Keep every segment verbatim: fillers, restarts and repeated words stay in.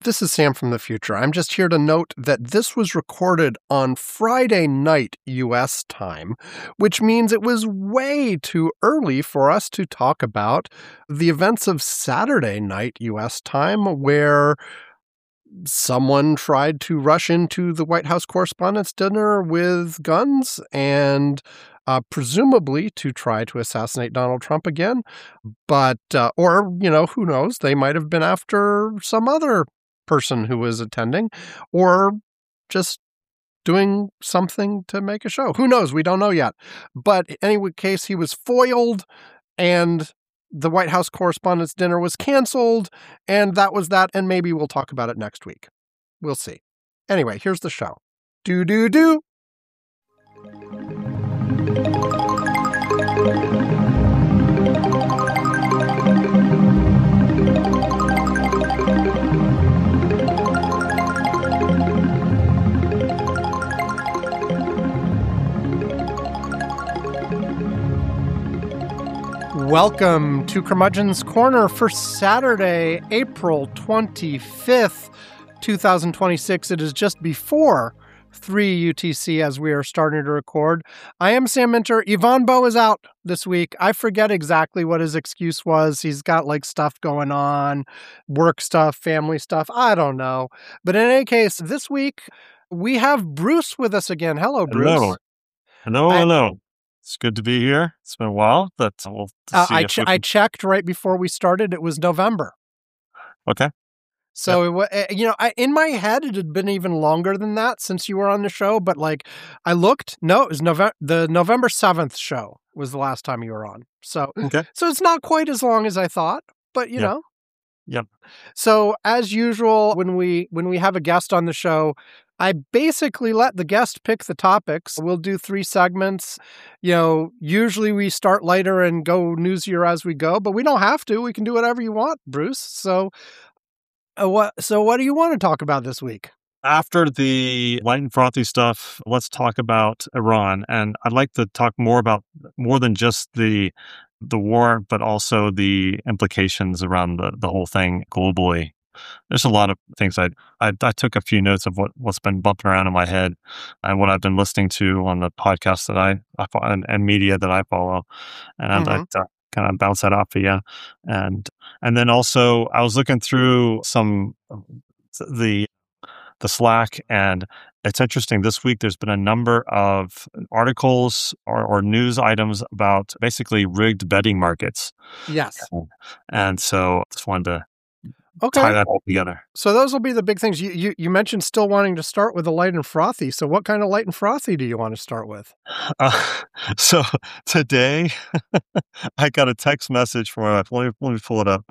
This is Sam from the future. I'm just here to note that this was recorded on Friday night U S time, which means it was way too early for us to talk about the events of Saturday night U S time, where someone tried to rush into the White House Correspondents' Dinner with guns and uh, presumably to try to assassinate Donald Trump again. But, uh, or, you know, who knows? They might have been after some other person who was attending, or just doing something to make a show. Who knows? We don't know yet. But in any case, he was foiled, and the White House Correspondents' Dinner was canceled, and that was that, and maybe we'll talk about it next week. We'll see. Anyway, here's the show. Do-do-do! Welcome to Curmudgeon's Corner for Saturday, April twenty-fifth, twenty twenty-six. It is just before three U T C as we are starting to record. I am Sam Minter. Yvonne Bowe is out this week. I forget exactly what his excuse was. He's got like stuff going on, work stuff, family stuff. I don't know. But in any case, this week we have Bruce with us again. Hello, Bruce. Hello. Hello, I, hello. It's good to be here. It's been a while, but we'll see. Uh, I, ch- we can... I checked right before we started. It was November. Okay. So, yep. it, you know, I, in my head, it had been even longer than that since you were on the show. But like, I looked. No, it was November. The November seventh show was the last time you were on. So, okay. So it's not quite as long as I thought. But you yep. know. Yep. So as usual, when we when we have a guest on the show, I basically let the guest pick the topics. We'll do three segments. You know, usually we start lighter and go newsier as we go, but we don't have to. We can do whatever you want, Bruce. So, uh, what? So, what do you want to talk about this week? After the light and frothy stuff, let's talk about Iran, and I'd like to talk more about more than just the the war, but also the implications around the, the whole thing globally. There's a lot of things. I, I I took a few notes of what, what's been bumping around in my head and what I've been listening to on the podcasts that I, I follow and, and media that I follow. And mm-hmm. I'd like to kind of bounce that off of you. And, and then also I was looking through some, the, the Slack, and it's interesting. This week, there's been a number of articles or, or news items about basically rigged betting markets. Yes. And, and so I just wanted to okay. tie that all together. So those will be the big things. You, you you mentioned still wanting to start with the light and frothy. So what kind of light and frothy do you want to start with? Uh, so today, I got a text message from my wife. Let me, let me pull it up.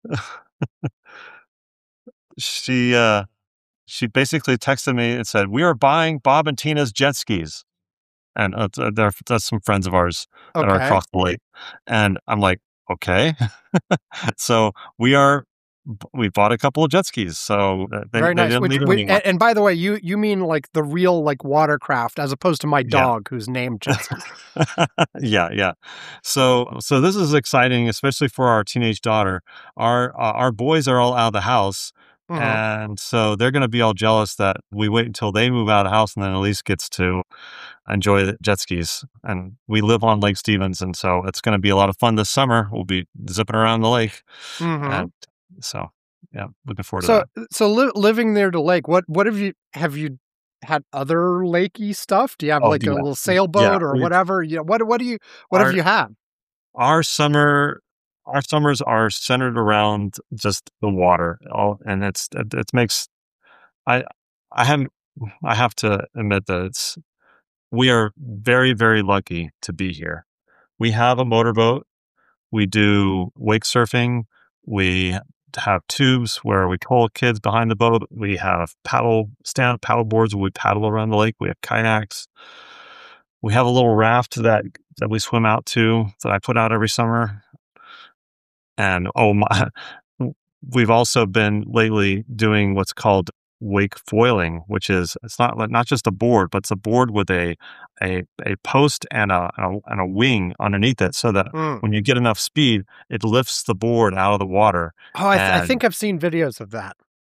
she... uh She basically texted me and said, "We are buying Bob and Tina's jet skis." And uh, they're, that's some friends of ours okay. that are across the lake. And I'm like, okay. So we are, we bought a couple of jet skis. So they, Very nice. they didn't Which, need which, anymore. And by the way, you, you mean like the real like watercraft as opposed to my dog yeah. who's named jet ski. yeah, yeah. So so this is exciting, especially for our teenage daughter. Our, uh, our boys are all out of the house. Mm-hmm. And so they're going to be all jealous that we wait until they move out of the house and then Elise gets to enjoy the jet skis. And we live on Lake Stevens, and so it's going to be a lot of fun this summer. We'll be zipping around the lake. Mm-hmm. And so, yeah, looking forward so, to that. So li- living near the lake, what what have you, have you had other lakey stuff? Do you have oh, like a little sailboat yeah, or whatever? You know, what, what do you, what our, have you had? Our summer... Our summers are centered around just the water, all, and it's it, it makes I I haven't I have to admit that it's we are very very lucky to be here. We have a motorboat. We do wake surfing. We have tubes where we pull kids behind the boat. We have paddle stand paddle boards where we paddle around the lake. We have kayaks. We have a little raft that that we swim out to that I put out every summer. And oh my, we've also been lately doing what's called wake foiling, which is it's not not just a board, but it's a board with a a, a post and a, a and a wing underneath it, so that mm. when you get enough speed, it lifts the board out of the water. Oh, I, th- I think I've seen videos of that.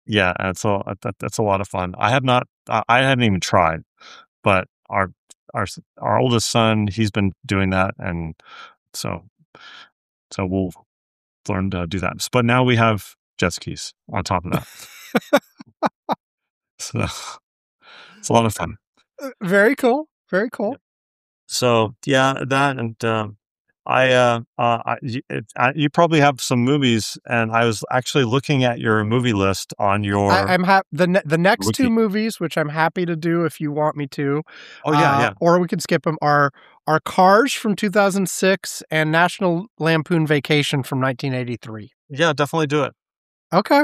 Yeah, and so uh, that, that's a lot of fun. I have not, I I haven't even tried, but our our s- our oldest son, he's been doing that, and so so we'll learn to do that. But now we have jet skis on top of that, so it's a lot of fun. Uh, Very cool. Very Yeah. cool. So yeah, that and um, I, uh, uh, I, y- it, I, you probably have some movies, and I was actually looking at your movie list on I, your I'm ha- the ne- the next two wiki. movies, which I'm happy to do if you want me to, Oh yeah, uh, yeah, or we can skip them. Are are Cars from two thousand six and National Lampoon Vacation from nineteen eighty-three. yeah. Definitely do it. Okay.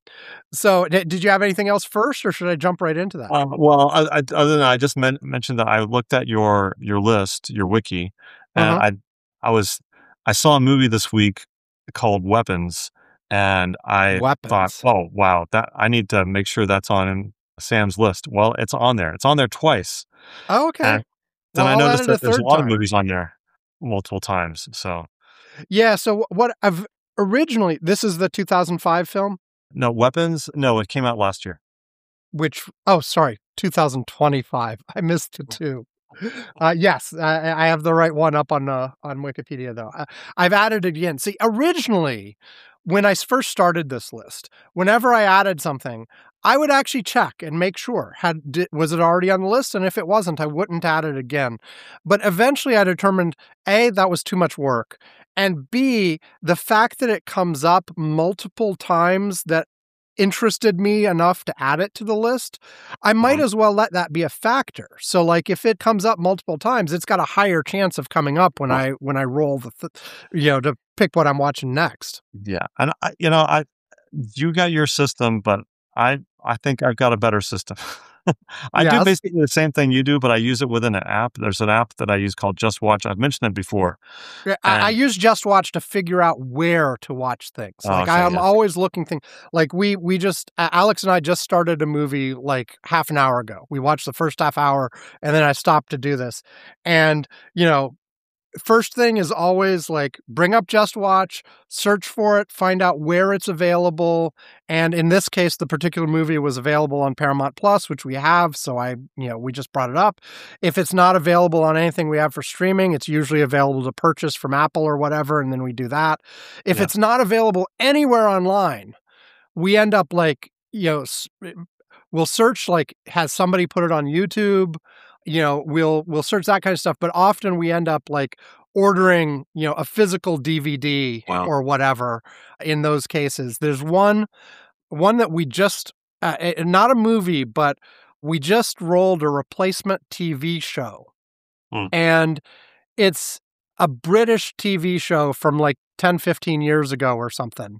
So, d- did you have anything else first, or should I jump right into that? Um, well, I, I, other than I just men- mentioned that I looked at your your list, your wiki, and Uh-huh. I I was I saw a movie this week called Weapons, and I thought, Weapons. oh wow, that I need to make sure that's on Sam's list. Well, it's on there. It's on there twice, Oh, okay. and then Well, I I'll add noticed it a that there's a third lot of time. movies on there multiple times. So Yeah. So, wh- what I've originally, this is the two thousand five film. no Weapons. No, it came out last year. Which, oh, sorry, two thousand twenty-five. I missed the two. Uh, yes, I, I have the right one up on uh, on Wikipedia though. I, I've added it again. See, originally, when I first started this list, whenever I added something, I would actually check and make sure had di- was it already on the list, and if it wasn't, I wouldn't add it again. But eventually, I determined a that was too much work, and b the fact that it comes up multiple times that interested me enough to add it to the list, I might Mhm. as well let that be a factor. So like if it comes up multiple times, it's got a higher chance of coming up when I when I roll the th- you know to pick what I'm watching next. Yeah, and I, you know, I you got your system, but I I think I've got a better system. I do Yes. basically the same thing you do, but I use it within an app. There's an app that I use called Just Watch. I've mentioned it before, Yeah, I, I and use Just Watch to figure out where to watch things. oh, Like I okay, am yeah, always looking thing. Like we we just uh, Alex and I just started a movie like half an hour ago. We watched the first half hour and then I stopped to do this. And you know, first thing is always like bring up Just Watch, search for it, find out where it's available. And in this case, the particular movie was available on Paramount Plus, which we have. So I, you know, we just brought it up. If it's not available on anything we have for streaming, it's usually available to purchase from Apple or whatever. And then we do that. If yeah, it's not available anywhere online, we end up like, you know, s- we'll search like has somebody put it on YouTube, you know, we'll we'll search that kind of stuff, but often we end up like ordering, you know, a physical D V D wow, or whatever in those cases. There's one one that we just uh, eh, not a movie, but we just rolled a replacement T V show. mm, And it's a British T V show from like ten, fifteen years ago or something.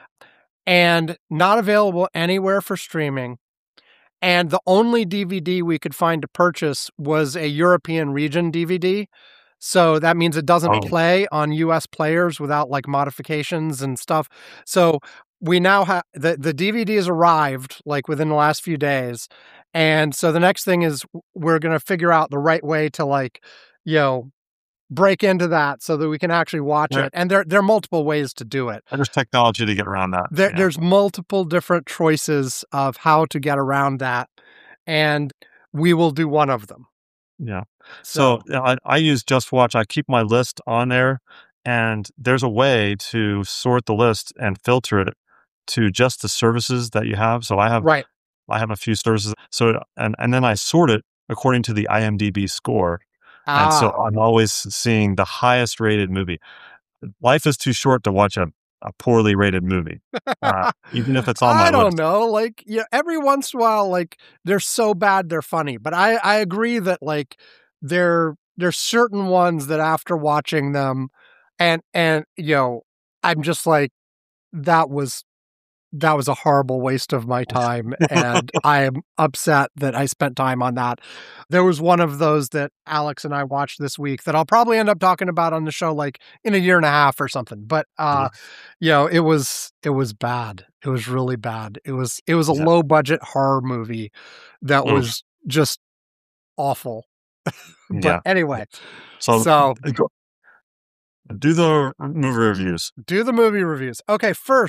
And not available anywhere for streaming. And the only D V D we could find to purchase was a European region D V D. So that means it doesn't oh, play on U S players without like modifications and stuff. So we now have the, the D V D has arrived like within the last few days. And so the next thing is we're going to figure out the right way to like, you know, break into that so that we can actually watch there, it. And there, there are multiple ways to do it. there's technology to get around that. There, Yeah, there's multiple different choices of how to get around that, and we will do one of them. yeah. So So, yeah, I, I use Just Watch. I keep my list on there, and there's a way to sort the list and filter it to just the services that you have. So I have right. I have a few services. So and and then I sort it according to the IMDb score. And so Ah, I'm always seeing the highest rated movie. Life is too short to watch a, a poorly rated movie, uh, even if it's on my I don't list. know. Like, yeah, every once in a while, like they're so bad they're funny. But I, I agree that like there, there's certain ones that after watching them, and and you know, I'm just like that was that was a horrible waste of my time, and I am upset that I spent time on that. There was one of those that Alex and I watched this week that I'll probably end up talking about on the show like in a year and a half or something. But uh, Mhm. you know, it was it was bad. It was really bad. It was it was a Yeah. low budget horror movie that Mm, was just awful. But yeah. anyway, So so uh, go- do the movie reviews. do the movie reviews. Okay, first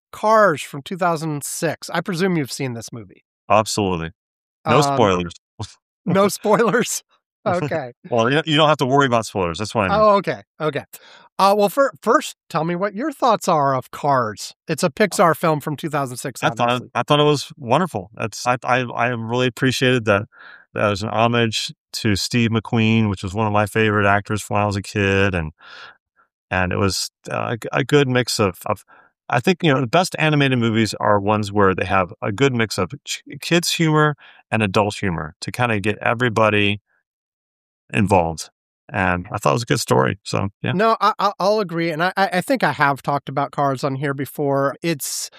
Cars from two thousand six. I presume you've seen this movie. Absolutely. No Um, spoilers. No spoilers? Okay. Well, you you don't have to worry about spoilers. That's what I mean. Oh, okay. Okay. Uh, well, fir- first, tell me what your thoughts are of Cars. It's a Pixar film from two thousand six, I thought obviously. I thought it was wonderful. That's I I I really appreciated that that was an homage to Steve McQueen, which was one of my favorite actors when I was a kid, and and it was uh, a a good mix of of. I think you know the best animated movies are ones where they have a good mix of ch- kids humor and adult humor to kind of get everybody involved. And I thought it was a good story. So yeah, No, I, I- I'll agree, and I, I I think I have talked about Cars on here before. It's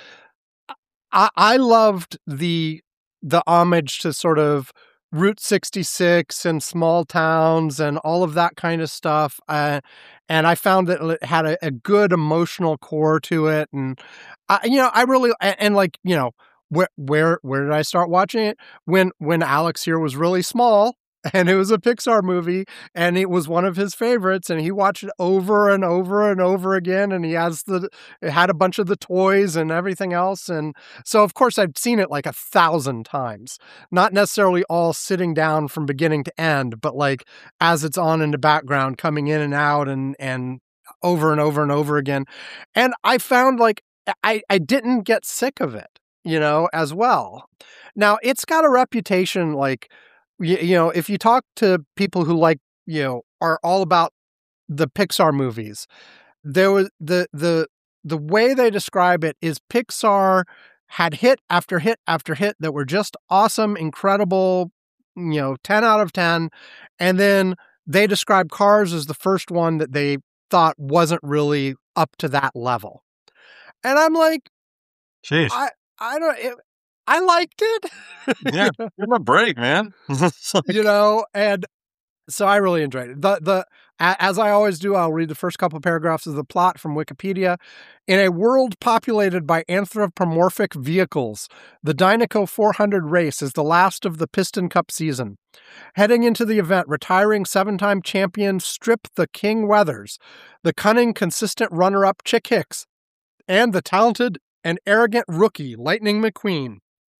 I, I loved the the homage to sort of Route sixty-six and small towns and all of that kind of stuff. Uh, and I found that it had a, a good emotional core to it. And I, you know, I really and, and like you know where where where did I start watching it when when Alex here was really small. And it was a Pixar movie, and it was one of his favorites, and he watched it over and over and over again, and he has the it had a bunch of the toys and everything else, and so of course I've seen it like a thousand times, not necessarily all sitting down from beginning to end, but like as it's on in the background, coming in and out, and and over and over and over again, and I found like I I didn't get sick of it, you know, as well. Now it's got a reputation like you, you know, if you talk to people who like, you know, are all about the Pixar movies, there was the the the way they describe it is Pixar had hit after hit after hit that were just awesome, incredible, you know, ten out of ten. And then they describe Cars as the first one that they thought wasn't really up to that level. And I'm like, jeez, I I don't it, I liked it. yeah, give him a break, man. It's like- You know, and so I really enjoyed it. The the a- as I always do, I'll read the first couple paragraphs of the plot from Wikipedia. In a world populated by anthropomorphic vehicles, the Dynaco four hundred race is the last of the Piston Cup season. Heading into the event, retiring seven-time champion Strip the King Weathers, the cunning, consistent runner-up Chick Hicks, and the talented and arrogant rookie Lightning McQueen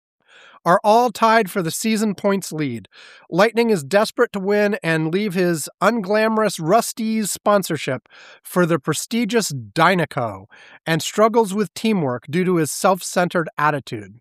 are all tied for the season points lead. Lightning is desperate to win and leave his unglamorous Rusty's sponsorship for the prestigious Dynaco, and struggles with teamwork due to his self-centered attitude.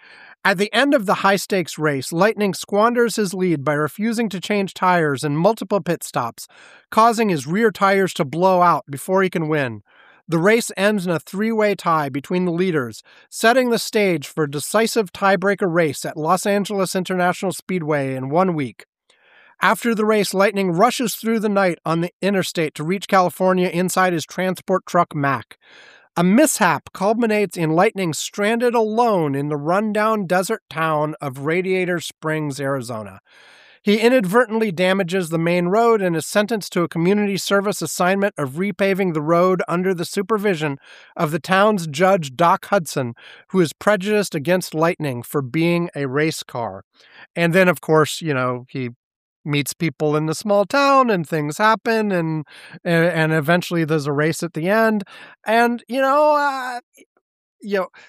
At the end of the high-stakes race, Lightning squanders his lead by refusing to change tires in multiple pit stops, causing his rear tires to blow out before he can win. The race ends in a three-way tie between the leaders, setting the stage for a decisive tiebreaker race at Los Angeles International Speedway in one week. After the race, Lightning rushes through the night on the interstate to reach California inside his transport truck Mack. A mishap culminates in Lightning stranded alone in the rundown desert town of Radiator Springs, Arizona. He inadvertently damages the main road and is sentenced to a community service assignment of repaving the road under the supervision of the town's judge, Doc Hudson, who is prejudiced against Lightning for being a race car. And then, of course, you know, he meets people in the small town and things happen, and and, and eventually there's a race at the end. And, you know, uh, you know,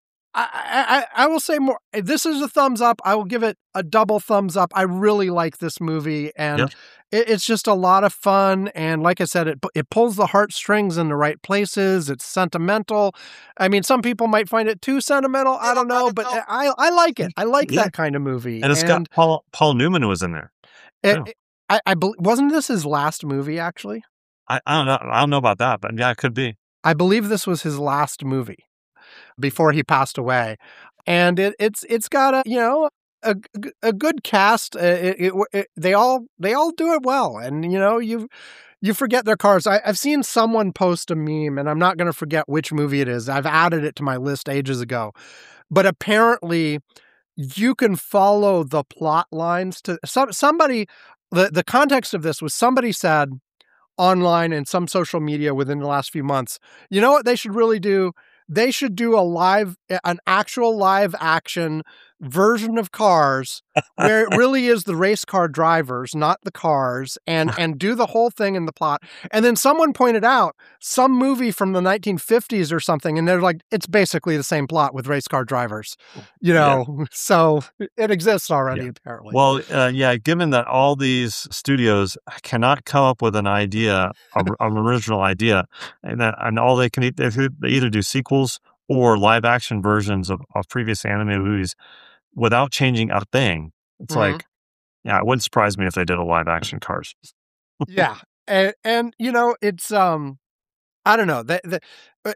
I, I I will say more. This is a thumbs up. I will give it a double thumbs up. I really like this movie, and Yep. it, it's just a lot of fun. And like I said, it it pulls the heartstrings in the right places. It's sentimental. I mean, some people might find it too sentimental. I don't know, but I I like it. I like Yeah. that kind of movie. And it's got Paul Paul Newman was in there. it, too. it- I, I bel- wasn't this his last movie actually. I, I don't know. I don't know about that, but yeah, it could be. I believe this was his last movie before he passed away, and it, it's it's got a you know a, a good cast. Uh, It, it, it, they all they all do it well, and you know you you forget their cars. I, I've seen someone post a meme, and I'm not going to forget which movie it is. I've added it to my list ages ago, but apparently you can follow the plot lines to some somebody. The the context of this was somebody said online and some social media within the last few months, you know what they should really do? They should do a live, an actual live action version of Cars where it really is the race car drivers, not the cars, and and do the whole thing in the plot. And then someone pointed out some movie from the nineteen fifties or something, and they're like, it's basically the same plot with race car drivers, you know. Yeah. So it exists already, yeah. apparently. Well, uh, yeah. Given that all these studios cannot come up with an idea, an original idea, and that, and all they can they, they either do sequels or live action versions of, of previous anime movies without changing a thing. It's mm-hmm. like, yeah, it wouldn't surprise me if they did a live action Cars. yeah. And, and, you know, it's, um, I don't know, the, the, uh,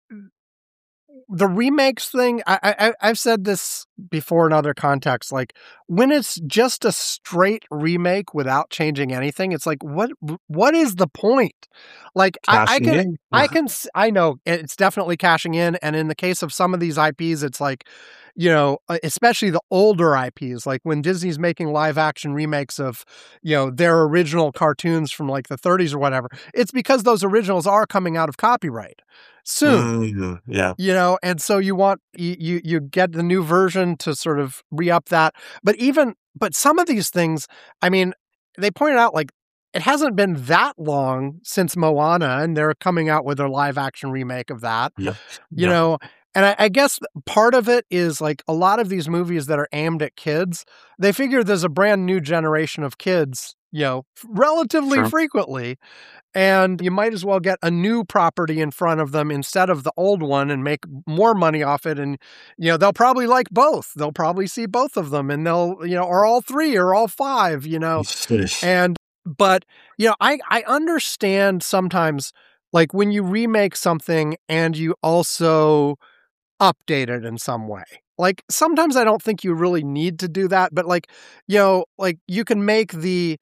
the remakes thing, I, I, I've said this before in other contexts, like when it's just a straight remake without changing anything, it's like, what, what is the point? Like I, I can, in. I can, I know it's definitely cashing in. And in the case of some of these I Ps, it's like, you know, especially the older I Ps, like when Disney's making live action remakes of, you know, their original cartoons from like the thirties or whatever, it's because those originals are coming out of copyright soon. Mm, yeah. You know, and so you want, you, you, you get the new version to sort of re-up that. But even, but some of these things, I mean, they pointed out like, it hasn't been that long since Moana, and they're coming out with their live action remake of that. Yeah. You yeah. know, and I, I guess part of it is like a lot of these movies that are aimed at kids, they figure there's a brand new generation of kids, you know, relatively sure. frequently. And you might as well get a new property in front of them instead of the old one and make more money off it. And, you know, they'll probably like both. They'll probably see both of them, and they'll, you know, or all three or all five, you know. and, but, you know, I, I understand sometimes, like when you remake something and you also update it in some way. Like sometimes I don't think you really need to do that, but like, you know, like you can make the,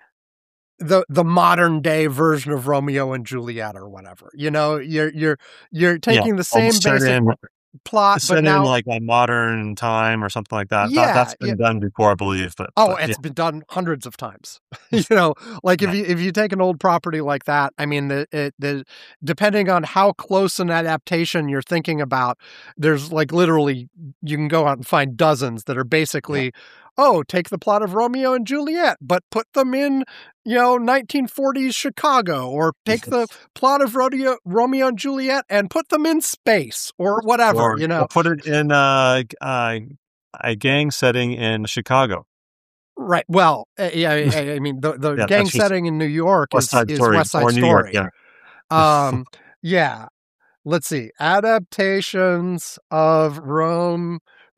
the the modern day version of Romeo and Juliet or whatever. You know, you're you're you're taking yeah, the same basic in, plot, but now in like a modern time or something like that. Yeah, that that's been yeah. done before, I believe. But oh, but, it's yeah. been done hundreds of times. you know, like if you if you take an old property like that, I mean, the it, the depending on how close an adaptation you're thinking about, there's like literally you can go out and find dozens that are basically. Yeah. Oh, take the plot of Romeo and Juliet, but put them in, you know, nineteen forties Chicago, or take the plot of Rodeo, Romeo and Juliet and put them in space or whatever, or, you know. Or put it in uh, uh, a gang setting in Chicago. Right. Well, uh, yeah, I, I mean, the, the yeah, gang setting in New York is, is West Side Story. New York, yeah. um, yeah. Let's see. Adaptations of Rome,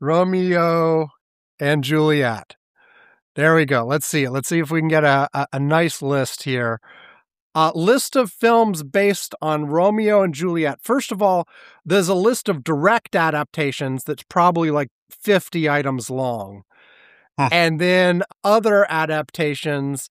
Romeo and Juliet. There we go. Let's see. Let's see if we can get a, a, a nice list here. A uh, list of films based on Romeo and Juliet. First of all, there's a list of direct adaptations that's probably like fifty items long. Huh. And then other adaptations,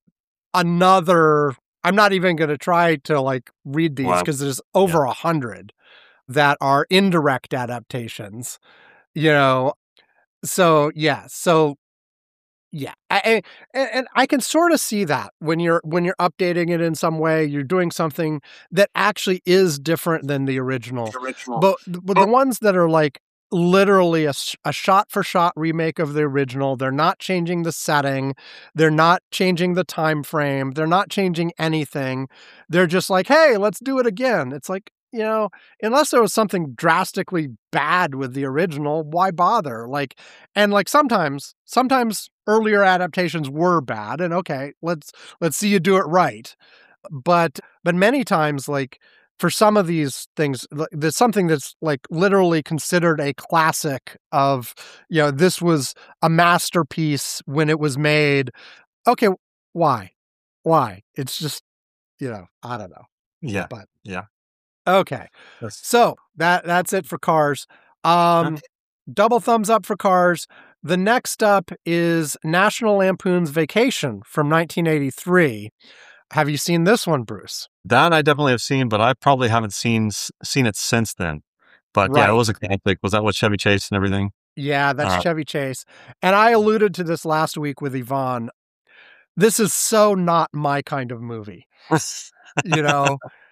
another, I'm not even going to try to like read these because wow. there's over a yeah. hundred that are indirect adaptations, you know. So, yeah. So, yeah. I, I, and I can sort of see that when you're when you're updating it in some way, you're doing something that actually is different than the original. The original. But, but the ones that are like literally a, a shot-for-shot remake of the original, they're not changing the setting. They're not changing the time frame. They're not changing anything. They're just like, hey, let's do it again. It's like, you know, unless there was something drastically bad with the original, why bother? Like, and like sometimes, sometimes earlier adaptations were bad, and okay, let's let's see you do it right. But but many times, like for some of these things, there's something that's like literally considered a classic of, you know, this was a masterpiece when it was made. Okay, why? Why? It's just, you know, I don't know. Yeah, but yeah. Okay, so that that's it for Cars. Um, double thumbs up for Cars. The next up is National Lampoon's Vacation from nineteen eighty-three. Have you seen this one, Bruce? That I definitely have seen, but I probably haven't seen seen it since then. But right. yeah, it was a classic. Was that with Chevy Chase and everything? Yeah, that's uh, Chevy Chase. And I alluded to this last week with Yvonne. This is so not my kind of movie. You know?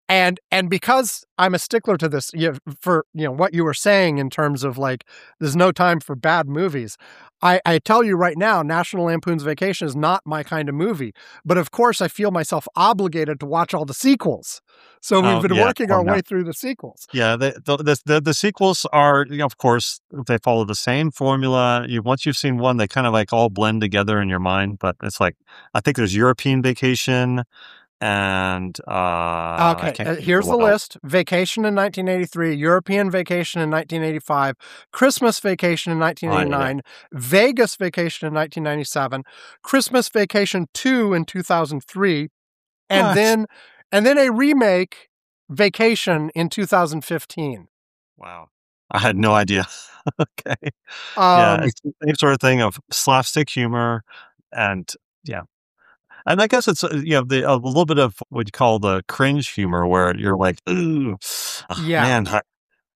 And and because I'm a stickler to this, you know, for you know what you were saying in terms of like, there's no time for bad movies. I, I tell you right now, National Lampoon's Vacation is not my kind of movie. But of course, I feel myself obligated to watch all the sequels. So we've Oh, been yeah. working Oh, our no. way through the sequels. Yeah, the the the, the, the sequels are, you know, of course, they follow the same formula. You once you've seen one, they kind of like all blend together in your mind. But it's like, I think there's European Vacation, and uh, I Okay, can't uh, remember here's the what else. list. Vacation in nineteen eighty-three, European Vacation in nineteen eighty-five, Christmas Vacation in Oh, yeah, yeah. nineteen eighty-nine, Vegas Vacation in nineteen ninety-seven, Christmas Vacation two in two thousand three, and What? then and then a remake, Vacation, in two thousand fifteen. Wow, I had no idea. Okay, yeah, Um, it's the same sort of thing of slapstick humor, and yeah. And I guess it's, uh, you know, the a little bit of what you call the cringe humor where you're like, "Ooh, ah, yeah. man." I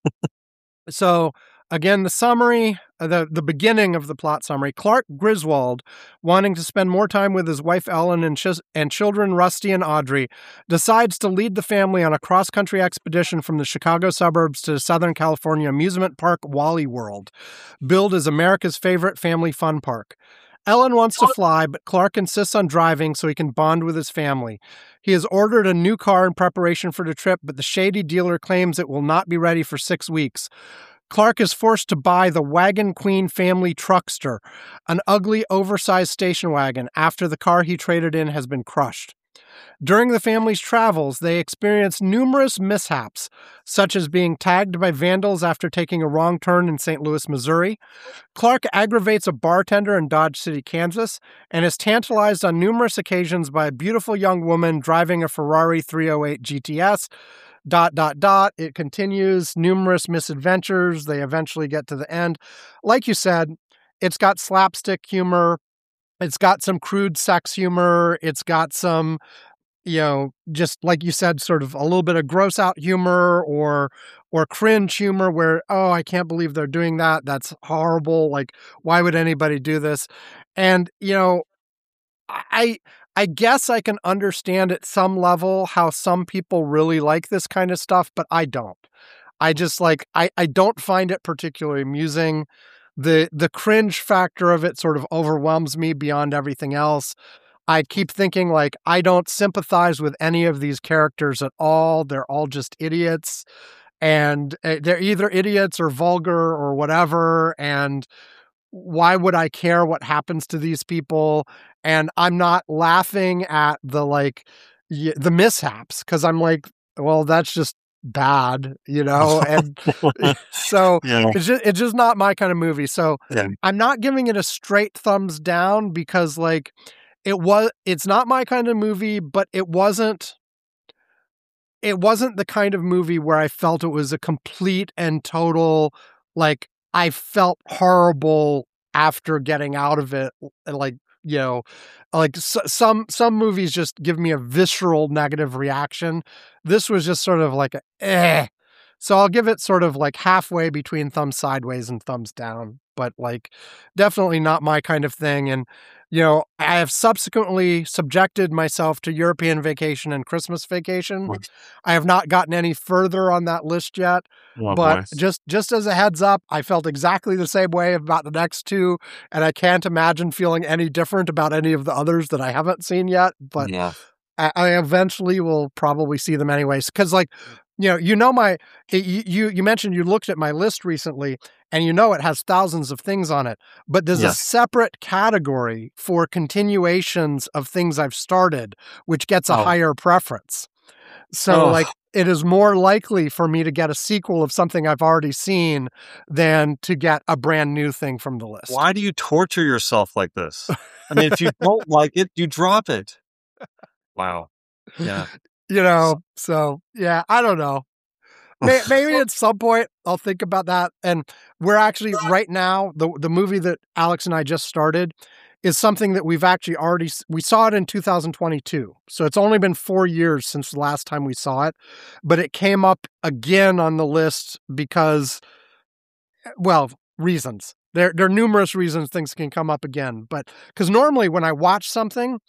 So again, the summary, uh, the the beginning of the plot summary: Clark Griswold, wanting to spend more time with his wife Ellen and chis- and children Rusty and Audrey, decides to lead the family on a cross country expedition from the Chicago suburbs to Southern California amusement park Wally World, billed as America's favorite family fun park. Ellen wants to fly, but Clark insists on driving so he can bond with his family. He has ordered a new car in preparation for the trip, but the shady dealer claims it will not be ready for six weeks. Clark is forced to buy the Wagon Queen family truckster, an ugly, oversized station wagon, after the car he traded in has been crushed. During the family's travels, they experience numerous mishaps, such as being tagged by vandals after taking a wrong turn in Saint Louis, Missouri. Clark aggravates a bartender in Dodge City, Kansas, and is tantalized on numerous occasions by a beautiful young woman driving a Ferrari three oh eight G T S. Dot, dot, dot. It continues, numerous misadventures. They eventually get to the end. Like you said, it's got slapstick humor. It's got some crude sex humor. It's got some, you know, just like you said, sort of a little bit of gross out humor or or cringe humor where, oh, I can't believe they're doing that. That's horrible. Like, why would anybody do this? And, you know, I I guess I can understand at some level how some people really like this kind of stuff, but I don't. I just like I, I don't find it particularly amusing. The the cringe factor of it sort of overwhelms me beyond everything else. I keep thinking like I don't sympathize with any of these characters at all. They're all just idiots. And uh, they're either idiots or vulgar or whatever. And why would I care what happens to these people? And I'm not laughing at the like y- the mishaps because I'm like, well, that's just bad, you know. And so Yeah, it's just it's just not my kind of movie. So yeah. I'm not giving it a straight thumbs down because like it was it's not my kind of movie, but it wasn't it wasn't the kind of movie where I felt it was a complete and total, like, I felt horrible after getting out of it. Like, you know, like s- some some movies just give me a visceral negative reaction. This was just sort of like a eh. So I'll give it sort of like halfway between thumbs sideways and thumbs down, but like definitely not my kind of thing. And, you know, I have subsequently subjected myself to European Vacation and Christmas Vacation. I have not gotten any further on that list yet, Oh, but boy. just just as a heads up, I felt exactly the same way about the next two, and I can't imagine feeling any different about any of the others that I haven't seen yet. But Yeah. I, I eventually will probably see them anyways. Because, like, you know, you know my you you you mentioned you looked at my list recently, and you know it has thousands of things on it. But there's a Yes. separate category for continuations of things I've started, which gets a Oh. higher preference. So, Oh, like, it is more likely for me to get a sequel of something I've already seen than to get a brand new thing from the list. why do you torture yourself like this? I mean, if you don't like it, you drop it. Wow. Yeah. You know, so yeah, I don't know. May- Maybe at some point I'll think about that. And we're actually right now the the movie that Alex and I just started is something that we've actually already s- we saw it in two thousand twenty-two. So it's only been four years since the last time we saw it, but it came up again on the list because, well, reasons. There there are numerous reasons things can come up again, but because normally when I watch something,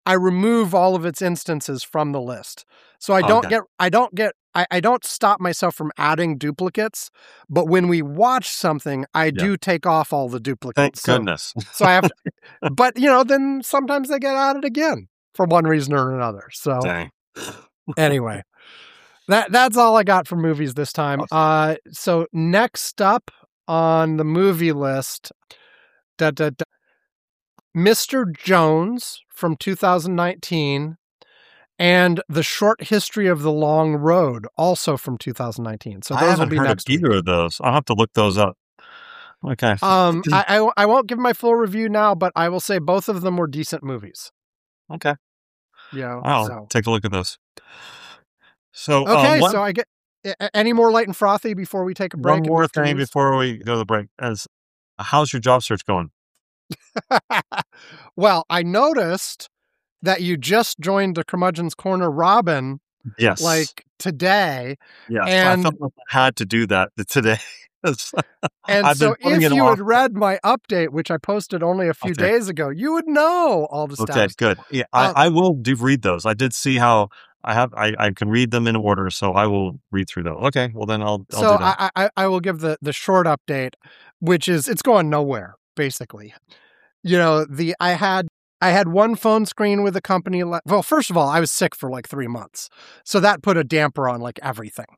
I remove all of its instances from the list. So I don't Okay. get, I don't get, I, I don't stop myself from adding duplicates. But when we watch something, I Yeah. do take off all the Thank duplicates. So, goodness. so I have, to, but you know, then sometimes they get added again for one reason or another. So Dang. anyway, that that's all I got for movies this time. Awesome. Uh, so next up on the movie list, da, da, da, Mister Jones from two thousand nineteen, and The Short History of the Long Road, also from two thousand nineteen. So I those will haven't be heard of next week. either of those. I'll have to look those up. Okay. Um, I, I I won't give my full review now, but I will say both of them were decent movies. Okay. Yeah. I'll So take a look at those. So okay, um, one, so I get a- any more light and frothy before we take a break. one and more move to thing news? before we go to the break is, how's your job search going? Well, I noticed that you just joined the Curmudgeon's Corner Robin Yes. like today. Yes. I And felt like I had to do that today. and I've been so putting if it you off. had read my update, which I posted only a few Okay. days ago, you would know all the Okay, steps. good. Yeah, Uh, I, I will do read those. I did see how I have I, I can read them in order, so I will read through those. Okay, well then I'll I'll So do that. I, I I will give the the short update, which is it's going nowhere basically. You know, the I had I had one phone screen with a company. le- Well, first of all, I was sick for like three months, so that put a damper on like everything.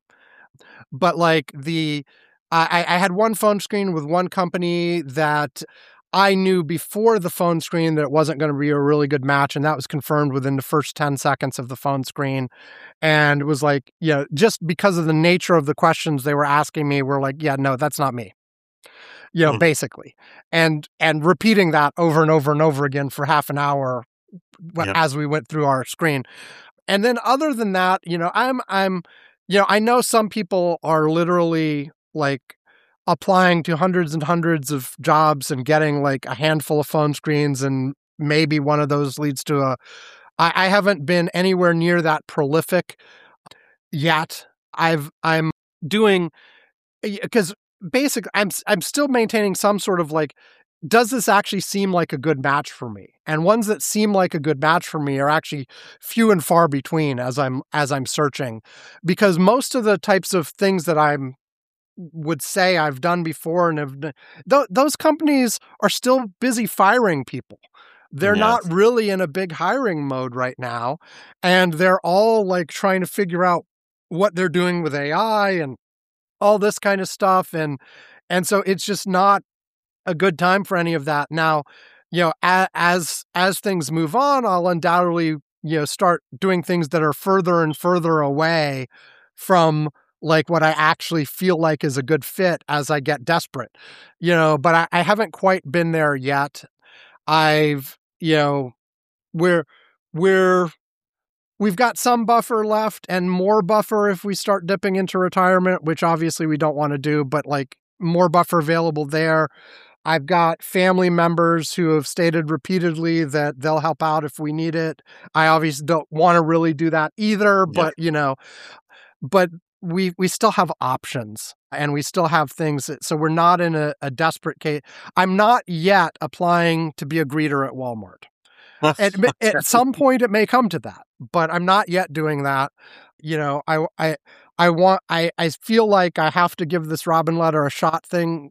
But like the I I had one phone screen with one company that I knew before the phone screen that it wasn't going to be a really good match, and that was confirmed within the first ten seconds of the phone screen. And it was like, you know, just because of the nature of the questions they were asking me, we're like, yeah, no, that's not me. You know, Mhm. basically. And and repeating that over and over and over again for half an hour wh- Yep. as we went through our screen. And then other than that, you know, I'm I'm you know, I know some people are literally like applying to hundreds and hundreds of jobs and getting like a handful of phone screens, and maybe one of those leads to a I, I haven't been anywhere near that prolific yet. I've I'm doing because basically I'm s- I'm still maintaining some sort of like, does this actually seem like a good match for me? And ones that seem like a good match for me are actually few and far between as I'm as I'm searching, because most of the types of things that I'm would say I've done before and have d- th- those companies are still busy firing people. They're not Yes. really in a big hiring mode right now, and they're all like trying to figure out what they're doing with A I and all this kind of stuff, and and so it's just not a good time for any of that. Now, you know, a, as as things move on, I'll undoubtedly, you know, start doing things that are further and further away from like what I actually feel like is a good fit as I get desperate. You know, but I, I haven't quite been there yet. I've, you know, we're we're we've got some buffer left and more buffer if we start dipping into retirement, which obviously we don't want to do, but like more buffer available there. I've got family members who have stated repeatedly that they'll help out if we need it. I obviously don't want to really do that either, Yeah. but you know, but we we still have options and we still have things that, so we're not in a, a desperate case. I'm not yet applying to be a greeter at Walmart. At, at some point it may come to that, but I'm not yet doing that. You know, I, I, I want, I, I feel like I have to give this Robin letter a shot thing,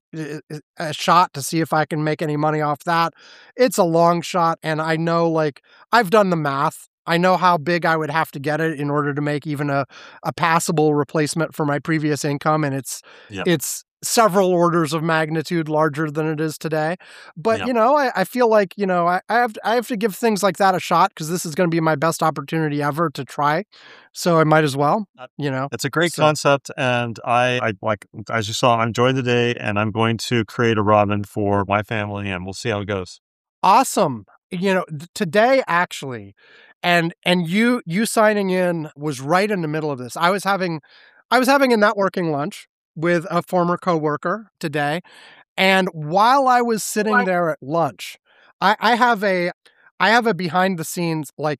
a shot to see if I can make any money off that. It's a long shot. And I know, like, I've done the math. I know how big I would have to get it in order to make even a, a passable replacement for my previous income. And it's, Yep. it's several orders of magnitude larger than it is today. But, Yep. you know, I, I feel like, you know, I, I have to, I have to give things like that a shot because this is going to be my best opportunity ever to try. So I might as well, you know. It's a great So- concept, and I, I like as you saw, I'm enjoying the day, and I'm going to create a Robin for my family, and we'll see how it goes. Awesome. You know, th- today actually, and and you you signing in was right in the middle of this. I was having I was having a networking lunch with a former coworker today, and while I was sitting What? there at lunch, I, I have a I have a behind the scenes, like,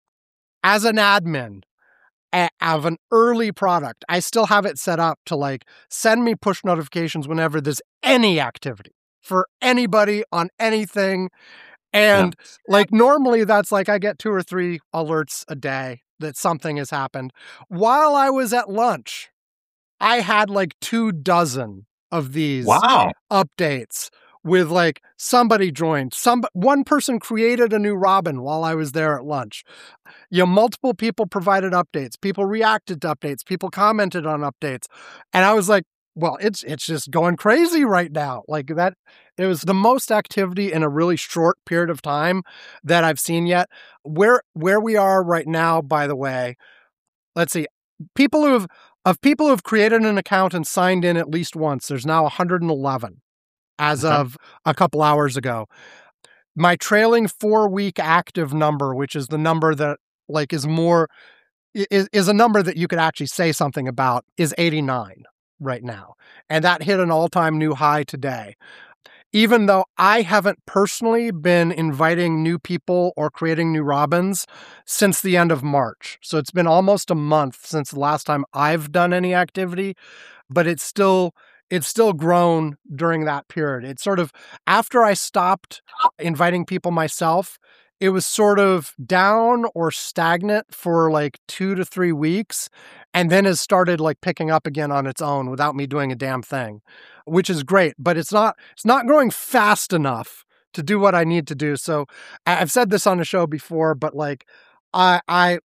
as an admin a- of an early product, I still have it set up to like send me push notifications whenever there's any activity for anybody on anything. And yeah. like normally that's like I get two or three alerts a day that something has happened. While I was at lunch, I had like two dozen of these wow. updates with like somebody joined, some one person created a new Robin while I was there at lunch. You know, multiple people provided updates, people reacted to updates, people commented on updates. And I was like, well, it's it's just going crazy right now. Like that, it was the most activity in a really short period of time that I've seen yet. Where where we are right now, by the way, let's see, people who have of people who have created an account and signed in at least once, there's now one hundred eleven as okay. of a couple hours ago. My trailing four-week active number, which is the number that like is more is, is a number that you could actually say something about, is eighty-nine right now. And that hit an all-time new high today. Even though I haven't personally been inviting new people or creating new Robins since the end of March. So it's been almost a month since the last time I've done any activity, but it's still it's still grown during that period. It's sort of after I stopped inviting people myself, it was sort of down or stagnant for like two to three weeks and then has started like picking up again on its own without me doing a damn thing, which is great, but it's not it's not growing fast enough to do what I need to do. So I've said this on the show before, but like I I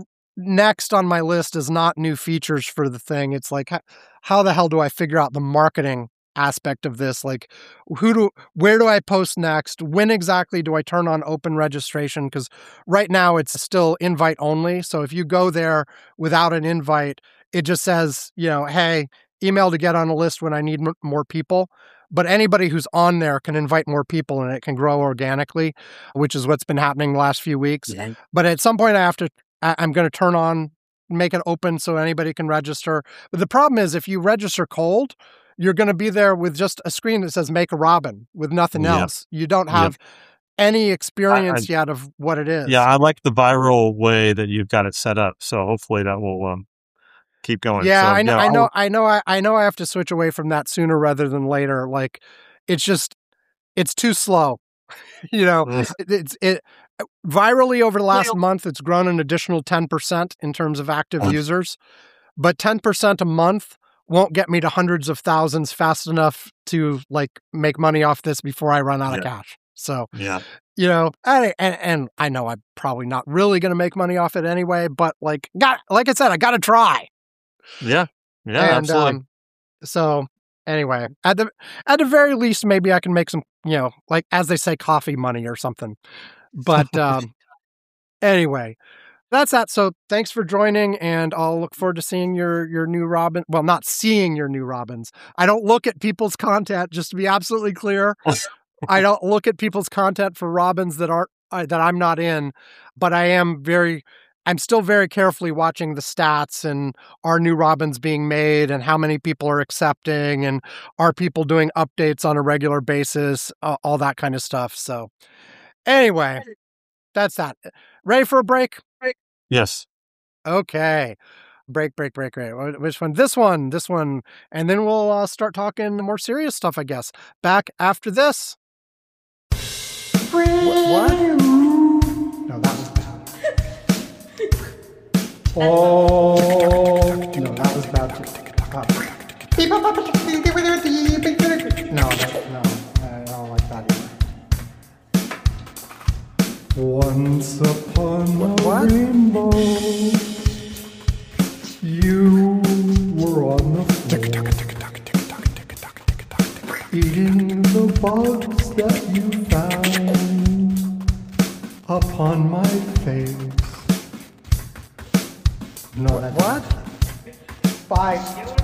next on my list is not new features for the thing. It's like, how the hell do I figure out the marketing aspect of this? Like, who do, where do I post next? When exactly do I turn on open registration? Because right now it's still invite only. So if you go there without an invite, it just says, you know, hey, email to get on a list when I need m- more people. But anybody who's on there can invite more people and it can grow organically, which is what's been happening the last few weeks. Yeah. But at some point I have to, I, I'm going to turn on, make it open so anybody can register. But the problem is if you register cold, you're going to be there with just a screen that says make a Robin with nothing Yep. else. You don't have yep. any experience I, I, yet of what it is. Yeah, I like the viral way that you've got it set up. So hopefully that will um, keep going. Yeah, so, I know, yeah, I know, I know, I, I know I have to switch away from that sooner rather than later. Like, it's just, it's too slow. you know, it, it's it virally over the last month, it's grown an additional ten percent in terms of active users, but ten percent a month won't get me to hundreds of thousands fast enough to like make money off this before I run out yeah. of cash. So, yeah, you know, and, and, and I know I'm probably not really going to make money off it anyway, but like, got, like I said, I got to try. Yeah. Yeah, and, absolutely. Um, so anyway, at the, at the very least, maybe I can make some, you know, like, as they say, coffee money or something. But um, anyway, that's that. So thanks for joining, and I'll look forward to seeing your your new Robin. Well, not seeing your new Robins. I don't look at people's content, just to be absolutely clear. I don't look at people's content for Robins that aren't uh, that I'm not in, but I am very. I'm still very carefully watching the stats and are new Robins being made and how many people are accepting and are people doing updates on a regular basis, uh, all that kind of stuff. So anyway, that's that. Ready for a break? Yes. Okay. Break, break, break, break. Which one? This one, this one. And then we'll uh, start talking more serious stuff, I guess. Back after this. What? what? No, that was bad. Oh, no, that was bad too. No, that, no, I don't like that either. Once upon what? a rainbow, you were on the floor, eating the bugs that you found upon my face. No, that's what? Bye.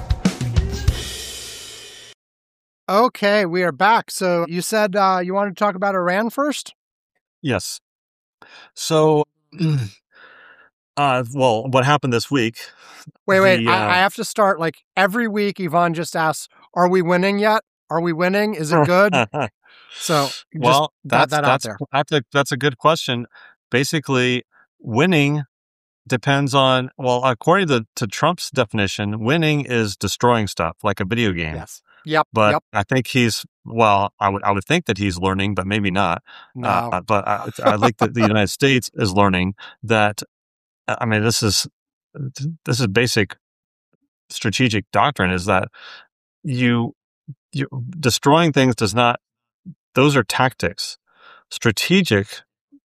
Okay, we are back. So you said uh, you wanted to talk about Iran first? Yes. So, uh, well, what happened this week? Wait, wait. The, uh, I, I have to start. Like every week, Yvonne just asks, "Are we winning yet? Are we winning? Is it good?" So, just well, that's that that's out there. That's a, that's a good question. Basically, winning depends on, well, according to, to Trump's definition, winning is destroying stuff like a video game. Yes. Yep. But Yep. I think he's well. I would I would think that he's learning, but maybe not. No. Uh, but I, I think that the United States is learning that. I mean, this is this is basic strategic doctrine: is that you you destroying things does not. Those are tactics. Strategic.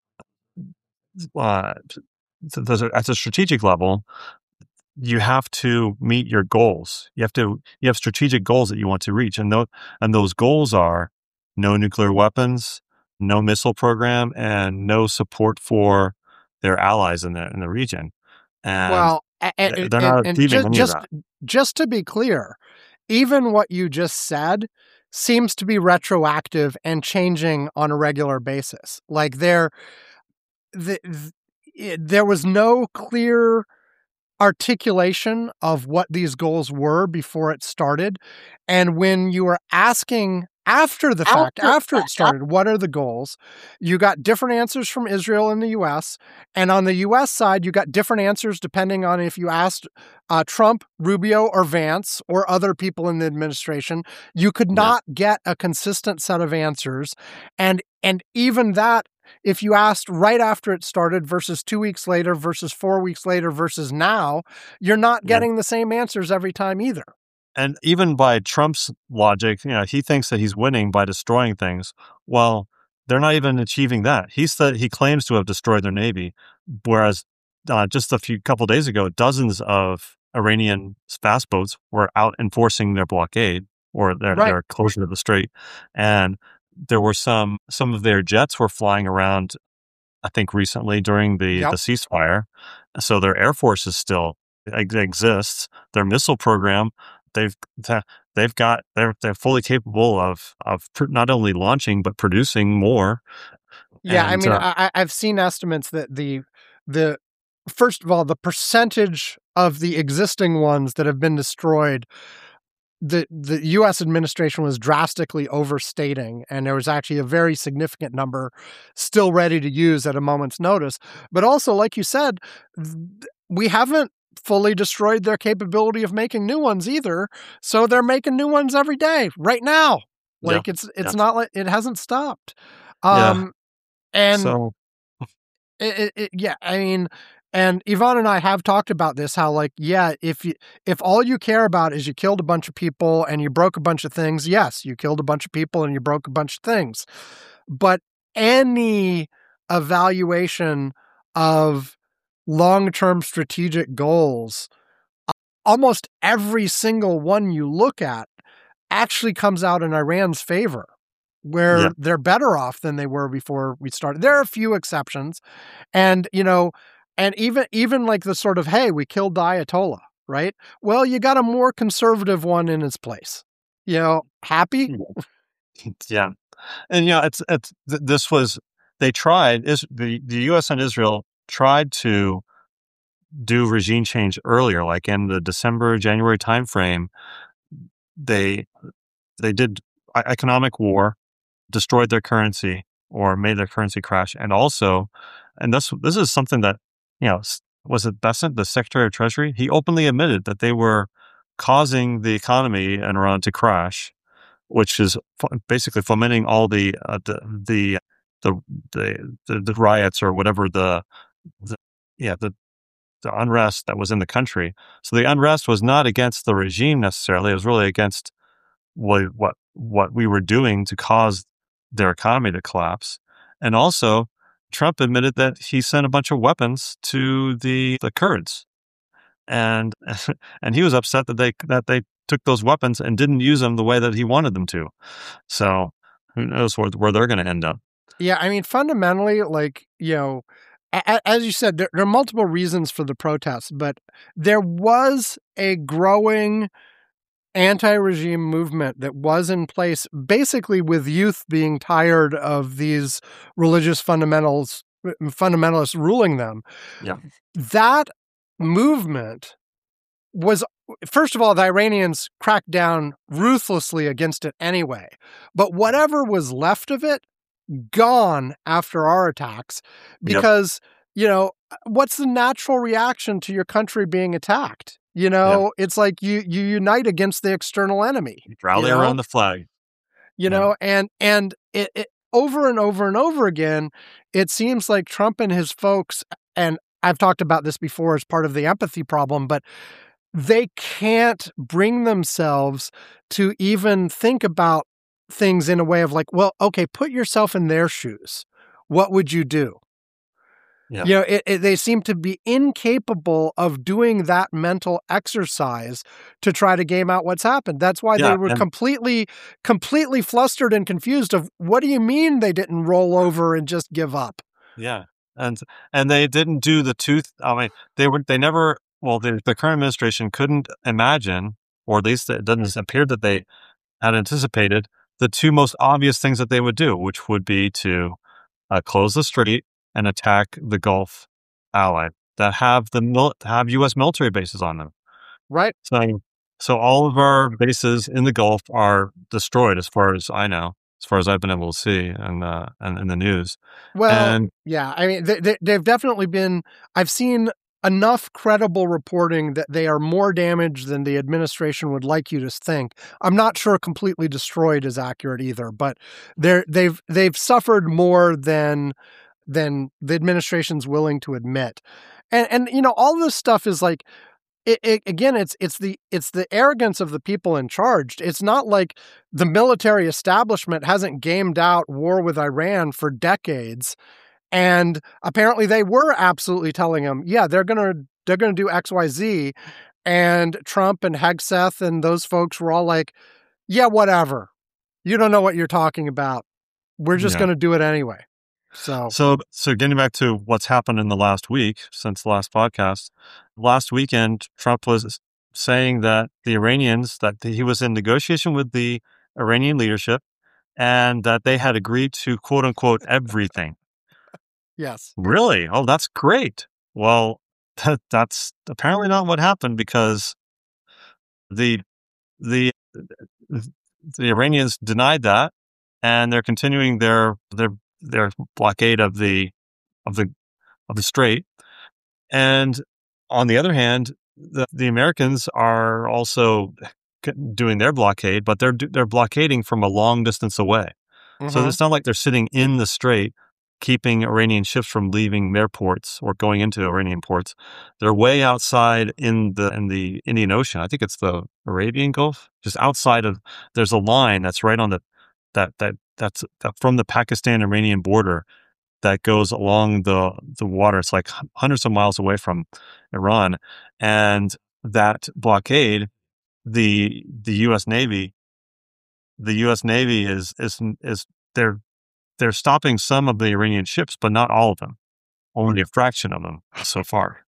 Uh, those are, at a strategic level, you have to meet your goals. You have to you have strategic goals that you want to reach, and those and those goals are no nuclear weapons, no missile program, and no support for their allies in the in the region. And Well, and, they're and, not and achieving just any of just that. just to be clear, even what you just said seems to be retroactive and changing on a regular basis. Like there, the, the, there was no clear articulation of what these goals were before it started. And when you were asking after the fact, after it started, what are the goals? You got different answers from Israel and the U S. And on the U S side, you got different answers depending on if you asked uh, Trump, Rubio, or Vance, or other people in the administration. You could not yeah. get a consistent set of answers. And and even that, if you asked right after it started versus two weeks later versus four weeks later versus now, you're not getting yeah. the same answers every time either. And even by Trump's logic, you know, he thinks that he's winning by destroying things. Well, they're not even achieving that. He said he claims to have destroyed their navy, whereas uh, just a few couple days ago, dozens of Iranian fast boats were out enforcing their blockade or their, right. their closure to the strait, and there were some some of their jets were flying around, I think recently during the, yep. the ceasefire. So their air force is still exists. Their missile program, they've they've got they're they're fully capable of of not only launching but producing more. Yeah, and, I mean, uh, I, I've seen estimates that the the first of all, the percentage of the existing ones that have been destroyed, the the U S administration was drastically overstating, and there was actually a very significant number still ready to use at a moment's notice. But also, like you said, we haven't fully destroyed their capability of making new ones either. So they're making new ones every day, right now. Like yeah, it's it's yeah. not like it hasn't stopped. Um, yeah. And so, it, it, it, yeah, I mean. And Yvonne and I have talked about this, how like, yeah, if you, if all you care about is you killed a bunch of people and you broke a bunch of things, yes, you killed a bunch of people and you broke a bunch of things. But any evaluation of long-term strategic goals, almost every single one you look at actually comes out in Iran's favor, where yeah. they're better off than they were before we started. There are a few exceptions. And, you know, And even even like the sort of, hey, we killed the Ayatollah, right? Well, you got a more conservative one in its place. You know, happy? Yeah. And, you know, it's, it's this was, they tried, is the, the U S and Israel tried to do regime change earlier, like in the December, January timeframe. They, they did economic war, destroyed their currency or made their currency crash. And also, and this, this is something that, you know, was it Bessent, the Secretary of Treasury? He openly admitted that they were causing the economy in Iran to crash, which is f- basically fomenting all the, uh, the, the the the the the riots or whatever the, the yeah the the unrest that was in the country. So the unrest was not against the regime necessarily; it was really against what what what we were doing to cause their economy to collapse, and also. Trump admitted that he sent a bunch of weapons to the, the Kurds, and and he was upset that they that they took those weapons and didn't use them the way that he wanted them to. So who knows where, where they're going to end up? Yeah, I mean, fundamentally, like you know, a- as you said, there, there are multiple reasons for the protests, but there was a growing anti-regime movement that was in place basically with youth being tired of these religious fundamentals fundamentalists ruling them. Yeah. That movement was, first of all, the Iranians cracked down ruthlessly against it anyway. But whatever was left of it, gone after our attacks, because, yep. you know, what's the natural reaction to your country being attacked? You Yeah. know, it's like you you unite against the external enemy. Rally you know? around the flag. You Yeah. know, and and it, it over and over and over again, it seems like Trump and his folks, and I've talked about this before as part of the empathy problem, but they can't bring themselves to even think about things in a way of like, well, okay, put yourself in their shoes. What would you do? Yeah. You know, it, it, they seem to be incapable of doing that mental exercise to try to game out what's happened. That's why Yeah, they were and completely, completely flustered and confused of what do you mean they didn't roll over and just give up? yeah, and and they didn't do the tooth. I mean, they were they never. Well, the the current administration couldn't imagine, or at least it doesn't appear that they had anticipated the two most obvious things that they would do, which would be to uh, close the strait and attack the Gulf ally that have the mil- have U S military bases on them. Right. So, so all of our bases in the Gulf are destroyed, as far as I know, as far as I've been able to see, and uh, and in the news. Well, And yeah, I mean, they, they, they've definitely been, I've seen enough credible reporting that they are more damaged than the administration would like you to think. I'm not sure completely destroyed is accurate either, but they're, they've, they've suffered more than, than the administration's willing to admit. And, and, you know, all this stuff is like, It, it, again, it's it's the it's the arrogance of the people in charge. It's not like the military establishment hasn't gamed out war with Iran for decades, and apparently they were absolutely telling them, yeah, they're gonna they're gonna do X Y Z, and Trump and Hegseth and those folks were all like, yeah, whatever. You don't know what you're talking about. We're just yeah, gonna do it anyway. So so so getting back to what's happened in the last week since the last podcast, last weekend Trump was saying that the Iranians that he was in negotiation with the Iranian leadership and that they had agreed to quote unquote everything. yes, Really? Oh, that's great. Well, that, that's apparently not what happened because the the the Iranians denied that, and they're continuing their their their blockade of the of the of the strait. And on the other hand, the the Americans are also c- doing their blockade, but they're do- they're blockading from a long distance away. So hmm it's not like they're sitting in the strait, keeping Iranian ships from leaving their ports or going into Iranian ports. They're way outside in the in the Indian Ocean. I think it's the Arabian Gulf, just outside of. There's a line that's right on the that that that's that from the Pakistan Iranian border that goes along the the water. It's like h- hundreds of miles away from Iran, and that blockade, the the U S Navy, the U S Navy is is is they're they're stopping some of the Iranian ships, but not all of them. Only a fraction of them so far.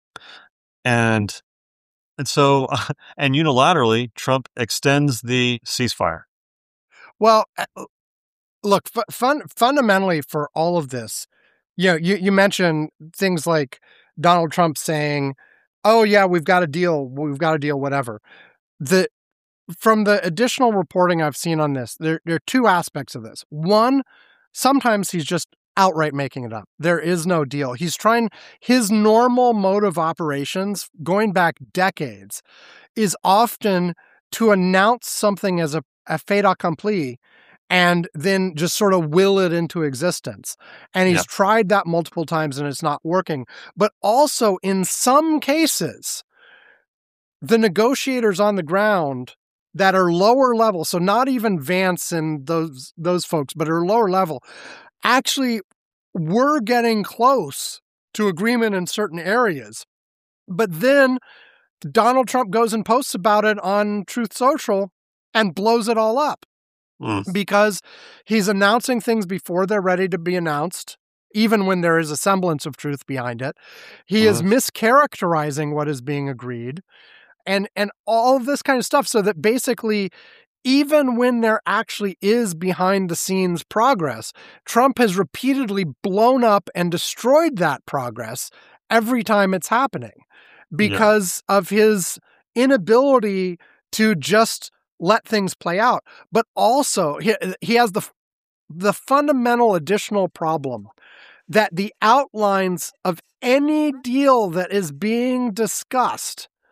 And and so and unilaterally, Trump extends the ceasefire. Well, uh, look, fu- fun, fundamentally for all of this, you know, you, you mentioned things like Donald Trump saying, oh, yeah, we've got a deal. We've got a deal, whatever. The From the additional reporting I've seen on this, there, there are two aspects of this. One, sometimes he's just outright making it up. There is no deal. He's trying, his normal mode of operations, going back decades, is often to announce something as a, a fait accompli and then just sort of will it into existence. And he's Yeah. tried that multiple times and it's not working. But also, in some cases, the negotiators on the ground that are lower level, so not even Vance and those those folks, but are lower level, actually were getting close to agreement in certain areas. But then Donald Trump goes and posts about it on Truth Social and blows it all up Mm. because he's announcing things before they're ready to be announced, even when there is a semblance of truth behind it. He is Mhm. mischaracterizing what is being agreed and and all of this kind of stuff, so that basically, even when there actually is behind the scenes progress, Trump has repeatedly blown up and destroyed that progress every time it's happening Yeah. because of his inability to just let things play out. But also, he, he has the the fundamental additional problem that the outlines of any deal that is being discussed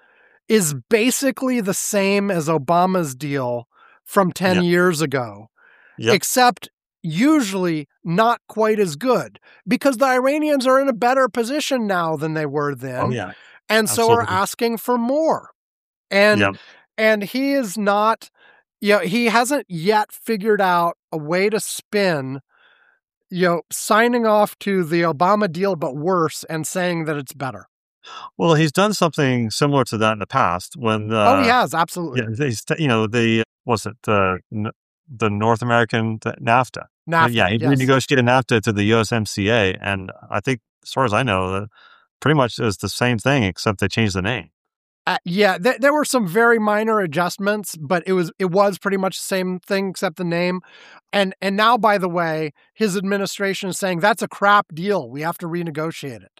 is basically the same as Obama's deal from ten Yep. years ago, Yep. except usually not quite as good because the Iranians are in a better position now than they were then. Oh, yeah. And so are Absolutely. asking for more. And Yep. and he is not, you know, he hasn't yet figured out a way to spin, you know, signing off to the Obama deal, but worse, and saying that it's better. Well, he's done something similar to that in the past when the Oh, he has, absolutely. yeah, he's, you know, the was it the the North American the NAFTA? NAFTA, yeah, he yes. renegotiated NAFTA to the U S M C A, and I think, as far as I know, that pretty much is the same thing except they changed the name. Uh, yeah, th- there were some very minor adjustments, but it was it was pretty much the same thing except the name. And and now, by the way, his administration is saying that's a crap deal. We have to renegotiate it,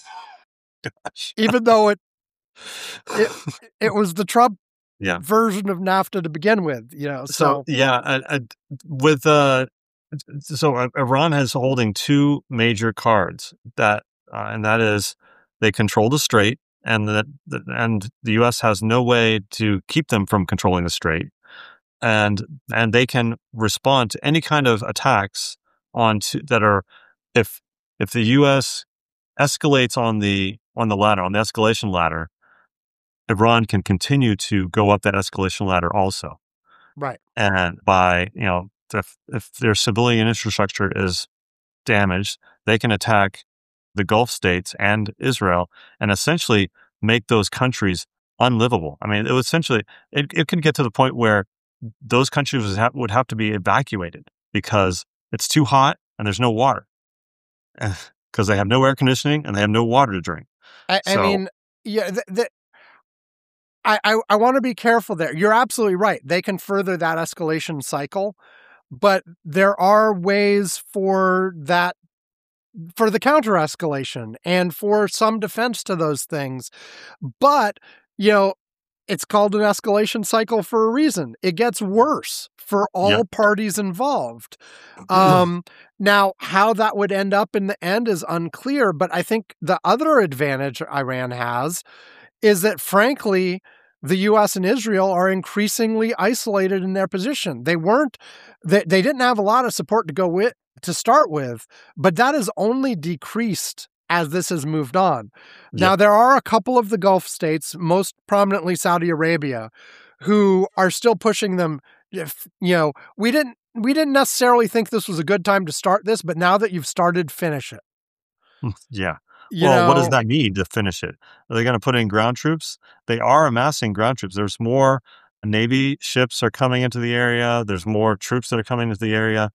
Gosh. even though it it it was the Trump Yeah. version of NAFTA to begin with. You know, So so yeah, I, I, with uh, so uh, Iran is holding two major cards that, uh, and that is they control the strait, and that and the U S has no way to keep them from controlling the strait, and and they can respond to any kind of attacks on to, that are if if the U S escalates on the on the ladder on the escalation ladder, Iran can continue to go up that escalation ladder also. right. And by, you know, if, if their civilian infrastructure is damaged, they can attack the Gulf states and Israel and essentially make those countries unlivable. I mean, it would essentially, it, it can get to the point where those countries would have, would have to be evacuated because it's too hot and there's no water because they have no air conditioning and they have no water to drink. I, I So- mean, yeah, the, the, I I, I want to be careful there. You're absolutely right. They can further that escalation cycle, but there are ways for that, for the counter escalation and for some defense to those things. But, you know, it's called an escalation cycle for a reason. It gets worse for all Yep. parties involved. Um, now, how that would end up in the end is unclear, but I think the other advantage Iran has is that, frankly, the U S and Israel are increasingly isolated in their position. They weren't, they, they didn't have a lot of support to go with, to start with, but that has only decreased as this has moved on. Now, Yep. there are a couple of the Gulf states, most prominently Saudi Arabia, who are still pushing them. If, you know, we didn't, we didn't necessarily think this was a good time to start this, but now that you've started, finish it. Yeah. You well, know, what does that mean to finish it? Are they going to put in ground troops? They are amassing ground troops. There's more Navy ships are coming into the area. There's more troops that are coming into the area.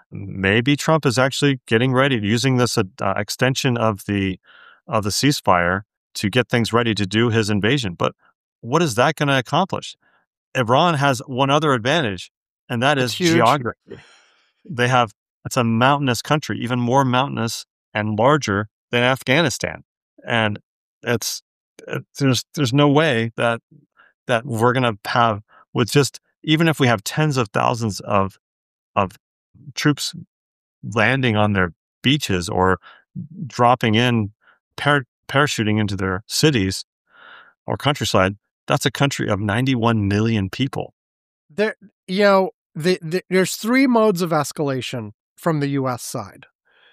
Maybe Trump is actually getting ready, using this uh, extension of the of the ceasefire to get things ready to do his invasion. But what is that going to accomplish? Iran has one other advantage, and that It's is huge. geography. They have it's a mountainous country, even more mountainous and larger than Afghanistan, and it's, it's there's there's no way that that we're going to have with just even if we have tens of thousands of of troops landing on their beaches or dropping in par- parachuting into their cities or countryside. That's a country of ninety-one million people. There, you know, the, the, there's three modes of escalation from the U S side.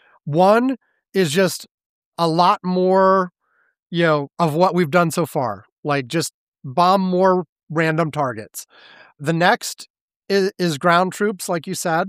One is just a lot more, you know, of what we've done so far, like just bomb more random targets. The next is, is ground troops, like you said.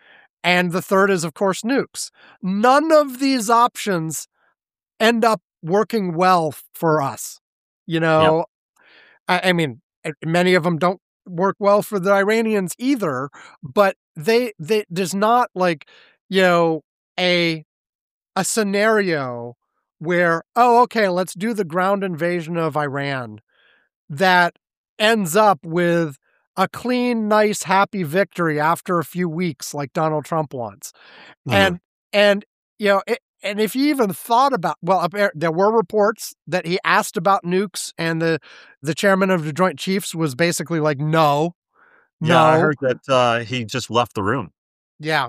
And the third is, of course, nukes. None of these options end up working well for us. You know, I, I mean, many of them don't work well for the Iranians either, but they, they, there's not like, you know, a, a scenario where, oh, okay, let's do the ground invasion of Iran that ends up with a clean, nice, happy victory after a few weeks like Donald Trump wants. Mhm. And, and, you know, it, and if you even thought about, well, there were reports that he asked about nukes, and the, the chairman of the Joint Chiefs was basically like, no, Yeah, no. I heard that uh, he just left the room. Yeah.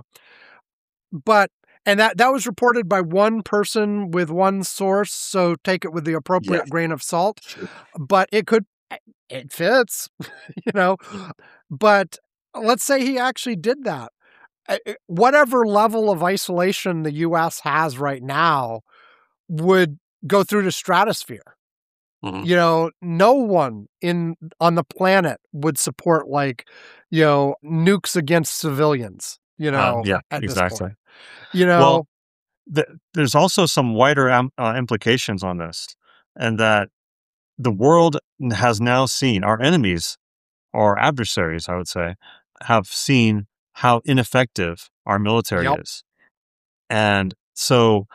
But, and that, that was reported by one person with one source, so take it with the appropriate Yeah. grain of salt. But it could It fits, you know, but let's say he actually did that. Uh, uh, Whatever level of isolation the U S has right now would go through the stratosphere. Mhm. You know, no one in on the planet would support, like, you know, nukes against civilians, you Uh, know, yeah, at this exactly. point. You Well, know, th there's also some wider am uh, implications on this, and that the world n has now seen our enemies, or adversaries, I would say, have seen how ineffective our military yep. is. And so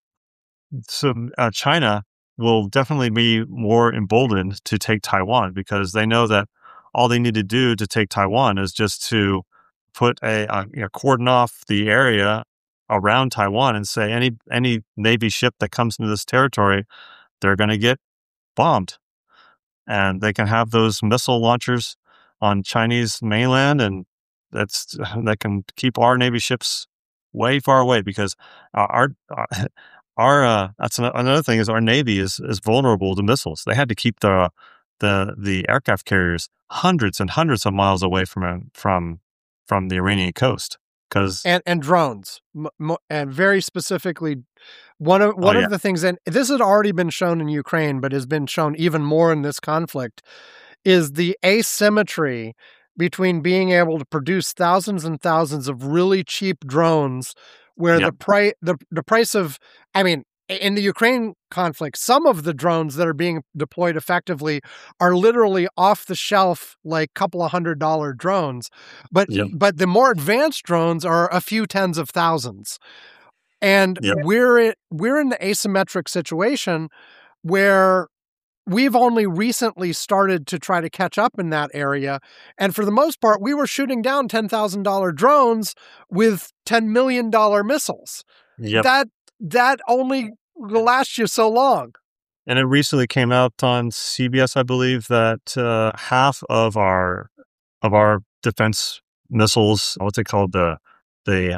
so, uh, China will definitely be more emboldened to take Taiwan because they know that all they need to do to take Taiwan is just to put a, uh, you know, cordon off the area around Taiwan and say any any Navy ship that comes into this territory, they're gonna get bombed, and they can have those missile launchers on Chinese mainland, and that's that can keep our Navy ships way far away because uh, our our, our uh, that's ano- another thing is our Navy is is vulnerable to missiles. They had to keep the the the aircraft carriers hundreds and hundreds of miles away from uh, from from the Iranian coast because And and drones, m mo and very specifically, one of oh one yeah of the things, and this had already been shown in Ukraine, but has been shown even more in this conflict, is the asymmetry between being able to produce thousands and thousands of really cheap drones where the yep price the, the price of I mean i- in the Ukraine conflict, some of the drones that are being deployed effectively are literally off the shelf, like couple of hundred dollar drones, but yep but the more advanced drones are a few tens of thousands. And yep we're i- we're in the asymmetric situation where we've only recently started to try to catch up in that area. And for the most part, we were shooting down ten thousand dollars drones with ten million dollars missiles. yep. That that only will last you so long. And it recently came out on C B S, I believe, that uh, half of our of our defense missiles, what's it called? The the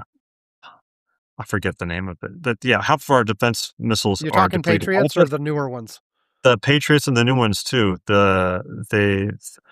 I forget the name of it, but yeah, half of our defense missiles You're are talking depleted. Patriots or Also, the newer ones? the Patriots and the new ones too. The they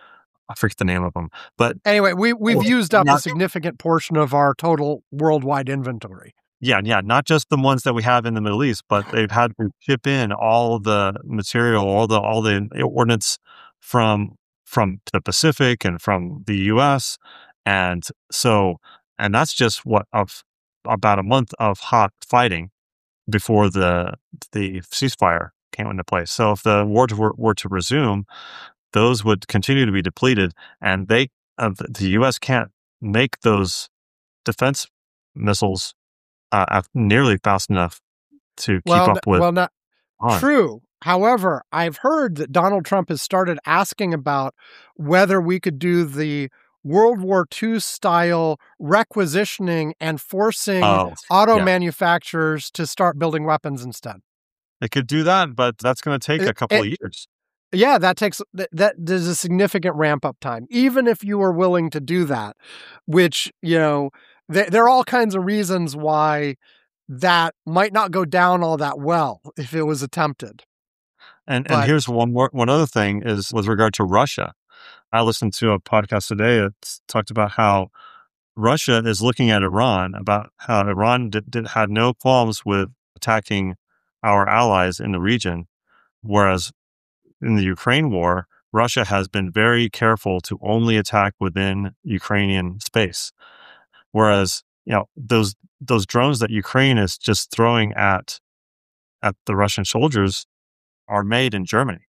I forget the name of them, but Anyway, we we've oh, used up a not significant portion of our total worldwide inventory. yeah, yeah, not just the ones that we have in the Middle East, but they've had to ship in all the material, all the all the ordnance from from the Pacific and from the U S. And so and that's just what of about a month of hot fighting before the the ceasefire came into place. So if the war to, were, were to resume, those would continue to be depleted, and they uh, the the U S can't make those defense missiles uh, uh, nearly fast enough to keep Well, n- up with well, not on. true. However, I've heard that Donald Trump has started asking about whether we could do the World War two style requisitioning and forcing Oh, auto yeah. manufacturers to start building weapons instead. They could do that, but that's gonna take It, a couple it, of years. yeah, that takes that, that there's a significant ramp up time, even if you were willing to do that, which, you know, there, there are all kinds of reasons why that might not go down all that well if it was attempted. And and But here's one more one other thing is with regard to Russia. I listened to a podcast today that s talked about how Russia is looking at Iran, about how Iran did did had no qualms with attacking our allies in the region, whereas in the Ukraine war, Russia has been very careful to only attack within Ukrainian space. Whereas, you know, those those drones that Ukraine is just throwing at at the Russian soldiers are made in Germany,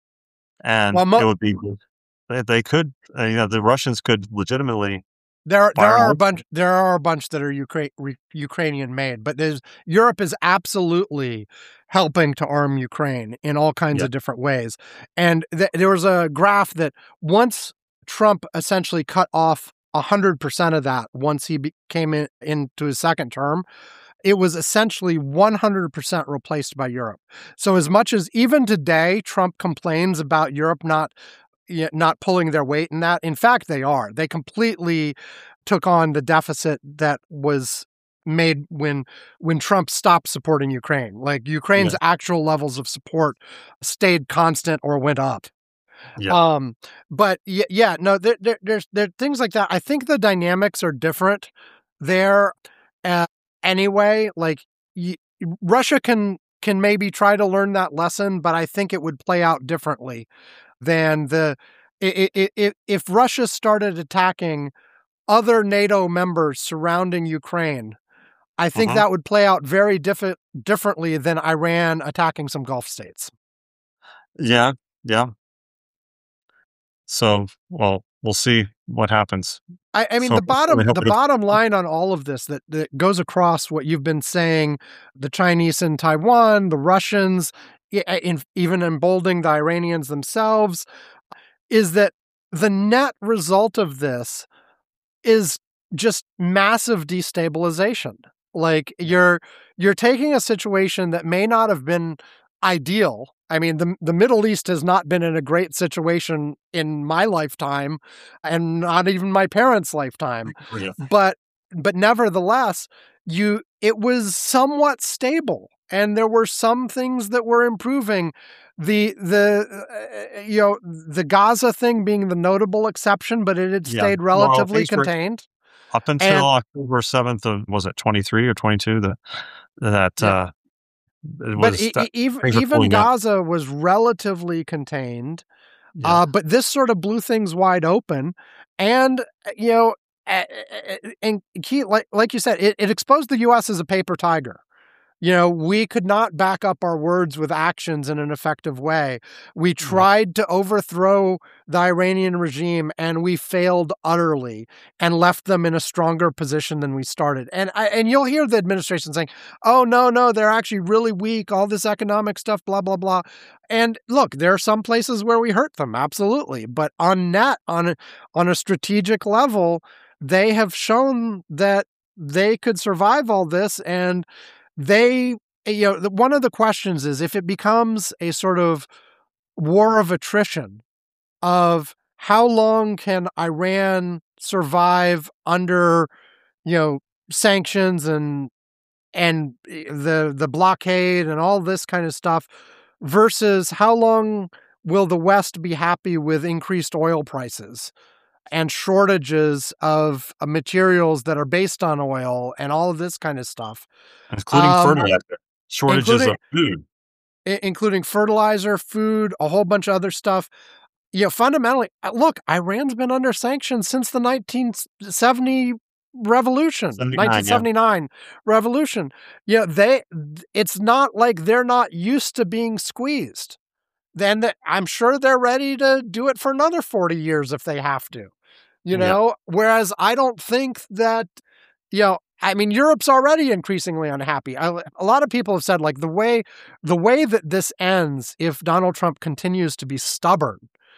and well, it mo- would be they, they could uh, you know the Russians could legitimately There there fire are a out. bunch there are a bunch that are Ukra- re- Ukrainian made, but there's Europe is absolutely helping to arm Ukraine in all kinds Yeah, of different ways. And th- there was a graph that once Trump essentially cut off one hundred percent of that once he be- came in, into his second term, it was essentially one hundred percent replaced by Europe. So as much as even today Trump complains about Europe not yeah, not pulling their weight in that. In fact, they are. They completely took on the deficit that was made when when Trump stopped supporting Ukraine. Like yeah. Ukraine's actual levels of support stayed constant or went up. Yeah. Um, but y- yeah, no, there, there, there's there things like that. I think the dynamics are different there. Uh, anyway, like y- Russia can can maybe try to learn that lesson, but I think it would play out differently than the i- i- i- if Russia started attacking other NATO members surrounding Ukraine. I think Mhm. that would play out very diff- differently than Iran attacking some Gulf states. Yeah. Yeah. So, well, we'll see what happens. I, I mean, So the bottom I hope the it bottom line on all of this that, that goes across what you've been saying, the Chinese in Taiwan, the Russians, i- in, even emboldening the Iranians themselves, is that the net result of this is just massive destabilization. Like you're you're taking a situation that may not have been ideal. I mean, the the Middle East has not been in a great situation in my lifetime and not even my parents' lifetime. yeah. But but nevertheless, you it was somewhat stable and there were some things that were improving. The the uh, you know the Gaza thing being the notable exception, but it had Yeah. stayed Well, relatively things were contained. up until And October seventh of, was it twenty-three or twenty-two, that that, yeah, uh, it but was e- that e- even things were even cooling up. Gaza was relatively contained. Yeah. Uh, but this sort of blew things wide open, and uh, you know, a- a- a- and key like like you said, it, it exposed the U S as a paper tiger. You know, we could not back up our words with actions in an effective way. We Yeah. tried to overthrow the Iranian regime and we failed utterly and left them in a stronger position than we started. And I, and you'll hear the administration saying, "Oh no, no, they're actually really weak, all this economic stuff, blah blah blah." And look, there are some places where we hurt them, absolutely, but on net on a, on a strategic level, they have shown that they could survive all this and they, you know, the, one of the questions is if it becomes a sort of war of attrition of how long can Iran survive under, you know, sanctions and and eh, the the blockade and all this kind of stuff versus how long will the West be happy with increased oil prices and shortages of uh, materials that are based on oil and all of this kind of stuff. Including Um, fertilizer, shortages including of food. I- including fertilizer, food, a whole bunch of other stuff. You know, fundamentally, uh, look, Iran's been under sanctions since the nineteen seventy revolution, seventy-nine, yeah. nineteen seventy-nine revolution. Yeah, they. It's not like they're not used to being squeezed. Then the, I'm sure they're ready to do it for another forty years if they have to. You Yeah. know, whereas I don't think that you know, I mean, Europe's already increasingly unhappy. I, a lot of people have said, like, the way the way that this ends, if Donald Trump continues to be stubborn,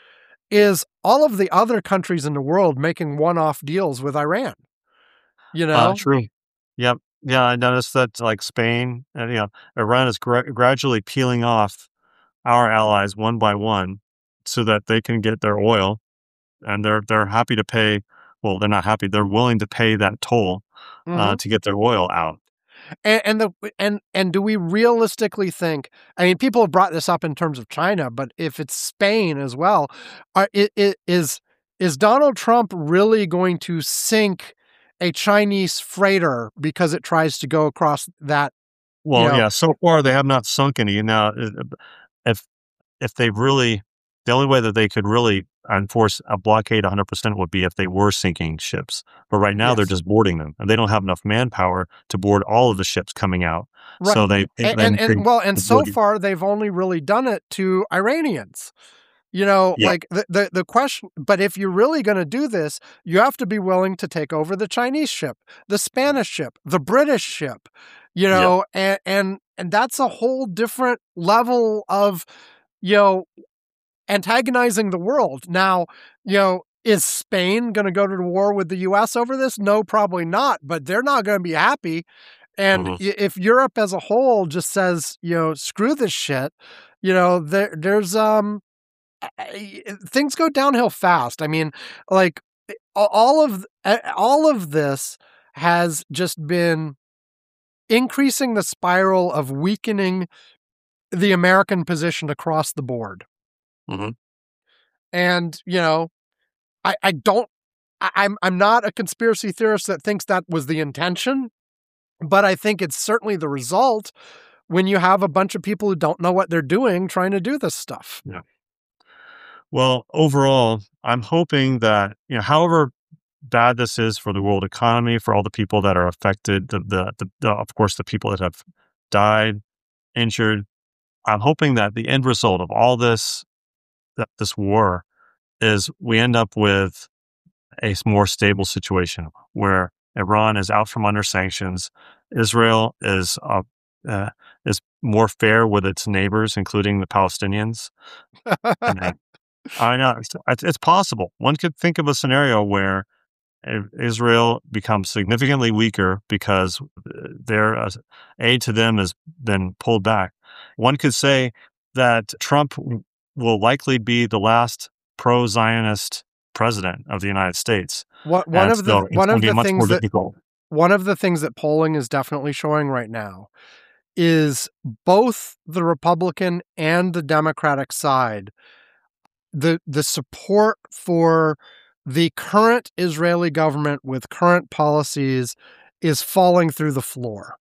is all of the other countries in the world making one-off deals with Iran. You Uh, know, true. Yep. Yeah, I noticed that, like, Spain and, you know, Iran is gra gradually peeling off our allies one by one so that they can get their oil, and they're they're happy to pay, well, they're not happy, they're willing to pay that toll, uh, hmm to get their oil out. and, and the and and do we realistically think? I mean, people have brought this up in terms of China, but if it's Spain as well, are, it, it, is is Donald Trump really going to sink a Chinese freighter because it tries to go across that? You Well, know, yeah, so far they have not sunk any. Now, uh, if if they really, the only way that they could really enforce a blockade one hundred percent would be if they were sinking ships. But right now they're yes, just boarding them, and they don't have enough manpower to board all of the ships coming out. right. So they And, then and they and well, and so board. far they've only really done it to Iranians. You know, Yeah, like the, the, the question, but if you're really going to do this, you have to be willing to take over the Chinese ship, the Spanish ship, the British ship, you yeah, know, and, and, and that's a whole different level of, you know, antagonizing the world. Now, you know, is Spain going to go to war with the U S over this? No, probably not, but they're not going to be happy. And mhm, if Europe as a whole just says, you know, screw this shit, you know, there, there's, um, I- things go downhill fast. I mean, like all of all of this has just been increasing the spiral of weakening the American position across the board. mhm. And, you know, I, I don't, I, I'm, I'm not a conspiracy theorist that thinks that was the intention, but I think it's certainly the result when you have a bunch of people who don't know what they're doing trying to do this stuff. Yeah. Well, overall, I'm hoping that, you know, however bad this is for the world economy, for all the people that are affected, the, the, the, the of course, the people that have died, injured, I'm hoping that the end result of all this, that this war, is we end up with a more stable situation where Iran is out from under sanctions, Israel is uh, uh, is more fair with its neighbors, including the Palestinians. And I know it's, it's possible. One could think of a scenario where Israel becomes significantly weaker because their uh, aid to them has been pulled back. One could say that Trump will likely be the last pro-Zionist president of the United States. What, one and of the so one of the things that difficult. one of the things that polling is definitely showing right now is both the Republican and the Democratic side, the the support for the current Israeli government with current policies is falling through the floor.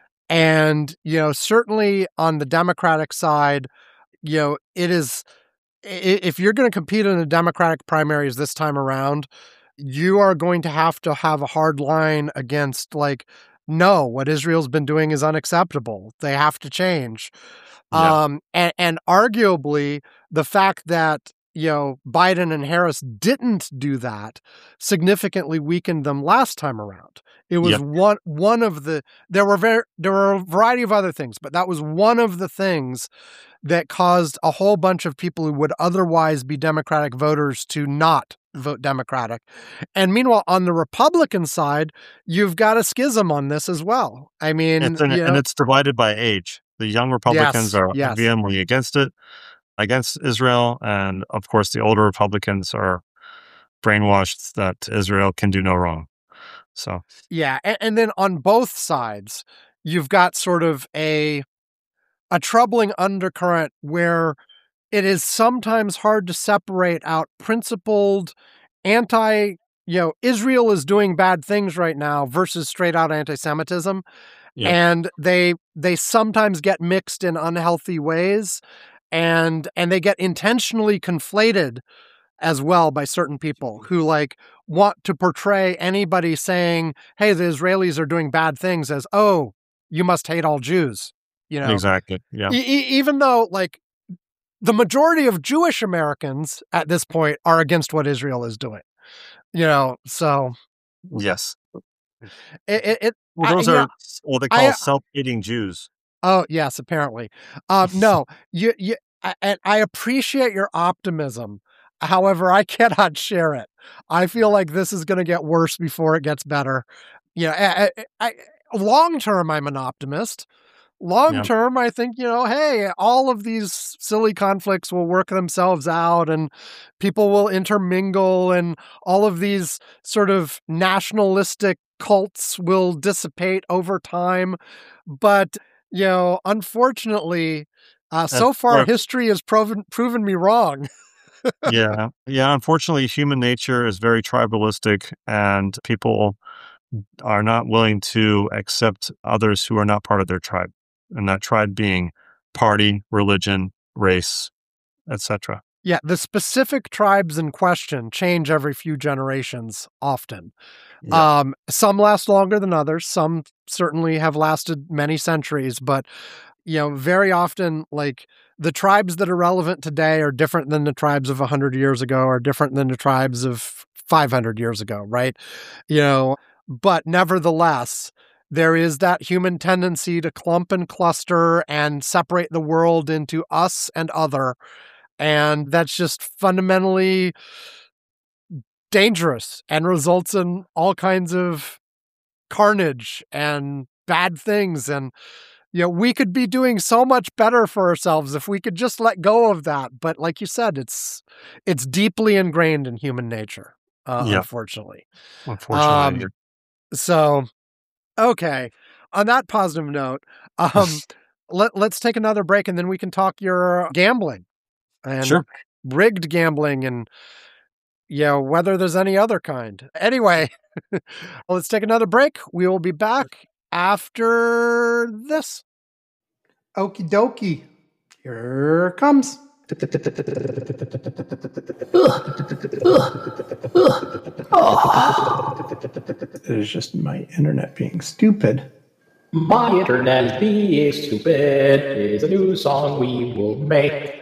And, you know, certainly on the Democratic side, you know, it is, if you're going to compete in the Democratic primaries this time around, you are going to have to have a hard line against, like, no, what Israel's been doing is unacceptable. They have to change. Yeah. Um, and, and arguably, the fact that, you know, Biden and Harris didn't do that significantly weakened them last time around. It was Yep. one one of the there were very there were a variety of other things, but that was one of the things that caused a whole bunch of people who would otherwise be Democratic voters to not vote Democratic. And meanwhile, on the Republican side, you've got a schism on this as well. I mean, It's an, you know, and it's divided by age. The young Republicans Yes, are yes. vehemently against it, against Israel, and of course, the older Republicans are brainwashed that Israel can do no wrong. So yeah, and, and then on both sides, you've got sort of a a troubling undercurrent where it is sometimes hard to separate out principled anti, you know, Israel is doing bad things right now versus straight out anti-Semitism. yeah, And they they sometimes get mixed in unhealthy ways, and and they get intentionally conflated as well by certain people who like want to portray anybody saying, hey, the Israelis are doing bad things as, oh, you must hate all Jews, you know, exactly. Yeah. E- e- even though like the majority of Jewish Americans at this point are against what Israel is doing, you know, so Yes. it, it, it Well, those I, are yeah, what they call I, self-hating Jews. oh yes, apparently. Um, no, you, you, I, and I appreciate your optimism. However, I cannot share it. I feel like this is going to get worse before it gets better. You know, I, I, I, long term, I'm an optimist. Long Yeah. term, I think, you know, hey, all of these silly conflicts will work themselves out and people will intermingle and all of these sort of nationalistic cults will dissipate over time. But, you know, unfortunately, uh, That's so far where- history has proven proven me wrong. yeah. Yeah. Unfortunately, human nature is very tribalistic, and people are not willing to accept others who are not part of their tribe, and that tribe being party, religion, race, et cetera. Yeah, the specific tribes in question change every few generations often. Yeah. Um, some last longer than others. Some certainly have lasted many centuries, but you know, very often, like the tribes that are relevant today are different than the tribes of a hundred years ago, or different than the tribes of five hundred years ago, right? You know, but nevertheless, there is that human tendency to clump and cluster and separate the world into us and other, and that's just fundamentally dangerous and results in all kinds of carnage and bad things. And, you know, we could be doing so much better for ourselves if we could just let go of that. But like you said, it's it's deeply ingrained in human nature, uh, Yeah. unfortunately. Unfortunately. Um, so, okay. On that positive note, um, let, let's take another break and then we can talk your gambling. And Sure. rigged gambling and, you know, whether there's any other kind. Anyway, let's take another break. We will be back after this. Okie dokie. Here it comes. It is just my internet being stupid. My internet is being stupid is a new song we will make.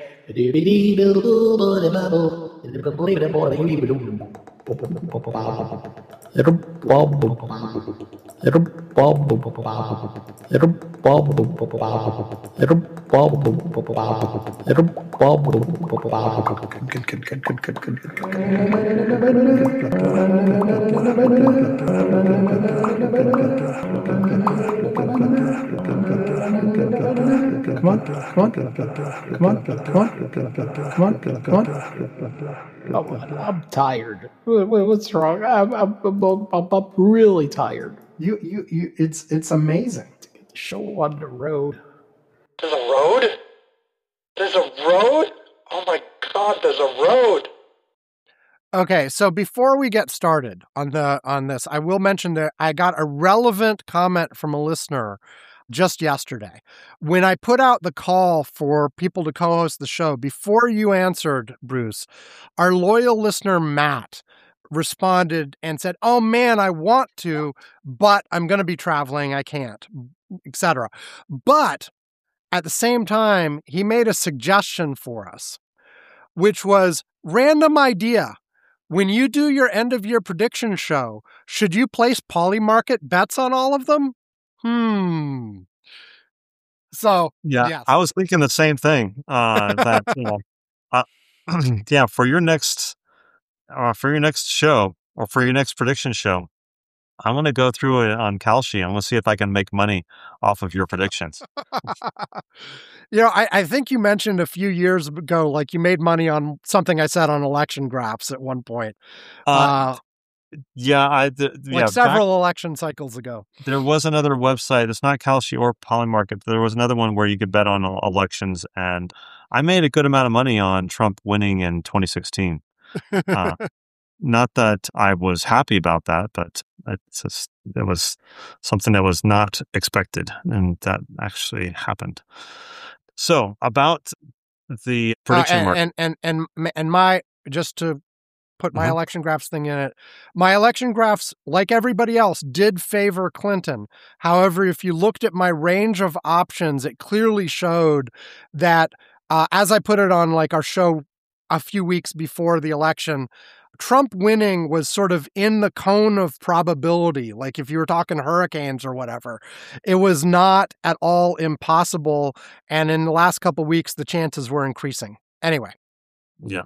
Come on, come on, come on, come on, come on, come on. Oh, I'm tired. What's wrong? I'm, I'm, I'm, I'm really tired. You, you, you. It's, it's amazing. To get the show on the road. There's a road? There's a road? Oh my God, there's a road. Okay, so before we get started on the on this, I will mention that I got a relevant comment from a listener just yesterday. When I put out the call for people to co-host the show, before you answered, Bruce, our loyal listener, Matt, responded and said, oh man, I want to, but I'm going to be traveling. I can't, et cetera. But at the same time, he made a suggestion for us, which was random idea. When you do your end of year prediction show, should you place Polymarket bets on all of them? Hmm. So, yeah, yes. I was thinking the same thing. Uh, that you know, uh, yeah, for your next, uh, for your next show or for your next prediction show, I'm going to go through it on Kalshi. I'm going to see if I can make money off of your predictions. You know, I, I think you mentioned a few years ago, like you made money on something I said on election graphs at one point. Uh, Uh, yeah, I th- like yeah, several back, election cycles ago. there was another website. It's not Kalshi or Polymarket. There was another one where you could bet on uh, elections, and I made a good amount of money on Trump winning in twenty sixteen. Uh, not that I was happy about that, but it's just, it was something that was not expected, and that actually happened. So about the prediction uh, and, market. And, and, and, and my, just to put my Mhm. election graphs thing in it, my election graphs, like everybody else, did favor Clinton. However, if you looked at my range of options, it clearly showed that, uh, as I put it on like our show a few weeks before the election, Trump winning was sort of in the cone of probability. Like if you were talking hurricanes or whatever, it was not at all impossible. And in the last couple of weeks, the chances were increasing. Anyway. Yeah.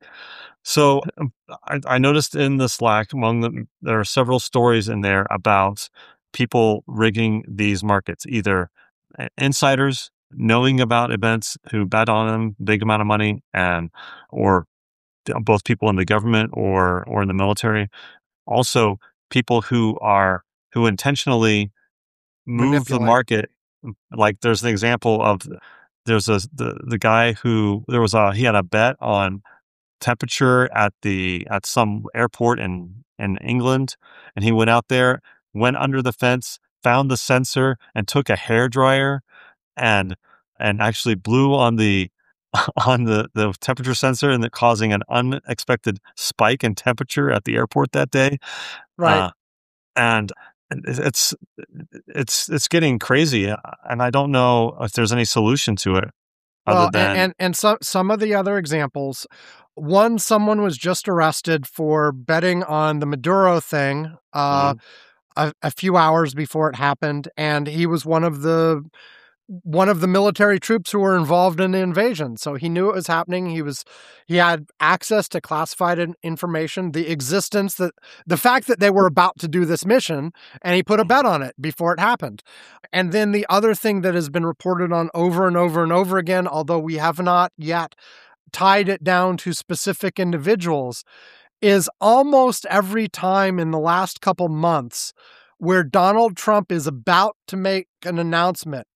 So um, I, I noticed in the Slack, among them, there are several stories in there about people rigging these markets, either uh, insiders knowing about events who bet on them, big amount of money, and or both people in the government or or in the military. Also, people who are who intentionally move the Manipulate. market. Like there's an example of there's a the the guy who there was a he had a bet on temperature at the at some airport in in England, and he went out there, went under the fence, found the sensor, and took a hairdryer and and actually blew on the on the, the temperature sensor, and it causing an unexpected spike in temperature at the airport that day. Right. Uh, and it's it's it's getting crazy, and I don't know if there's any solution to it. Other Well, than and, and, and some, some of the other examples, one, someone was just arrested for betting on the Maduro thing uh, Mhm. a, a few hours before it happened. And he was one of the one of the military troops who were involved in the invasion. So he knew it was happening. He was, he had access to classified information, the existence that, the fact that they were about to do this mission, and he put a bet on it before it happened. And then the other thing that has been reported on over and over and over again, although we have not yet tied it down to specific individuals, is almost every time in the last couple months where Donald Trump is about to make an announcement,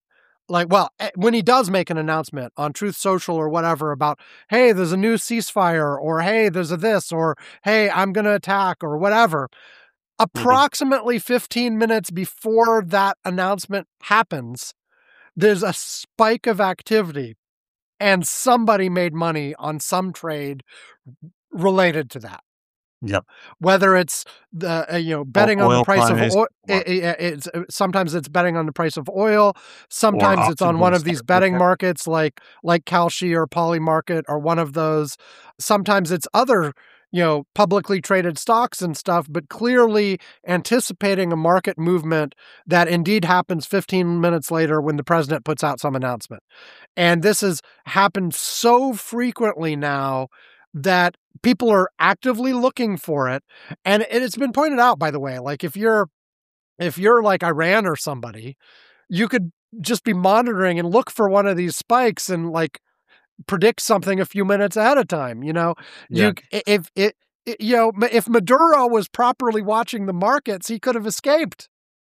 like, well, eh, when he does make an announcement on Truth Social or whatever about, hey, there's a new ceasefire, or hey, there's a this, or hey, I'm going to attack, or whatever, approximately fifteen minutes before that announcement happens, there's a spike of activity, and somebody made money on some trade related to that. Yep. Whether it's the uh, you know betting on the Oil price of price, oil, or- it, it, it's sometimes it's betting on the price of oil. Sometimes it's on options one on of these stock betting market. markets like like Kalshi or Polymarket or one of those. Sometimes it's other you know publicly traded stocks and stuff, but clearly anticipating a market movement that indeed happens fifteen minutes later when the president puts out some announcement. And this has happened so frequently now that people are actively looking for it. And it's been pointed out, by the way, like if you're if you're like Iran or somebody, you could just be monitoring and look for one of these spikes and like predict something a few minutes ahead of time. You know, Yeah. you if it, it you know if Maduro was properly watching the markets, he could have escaped.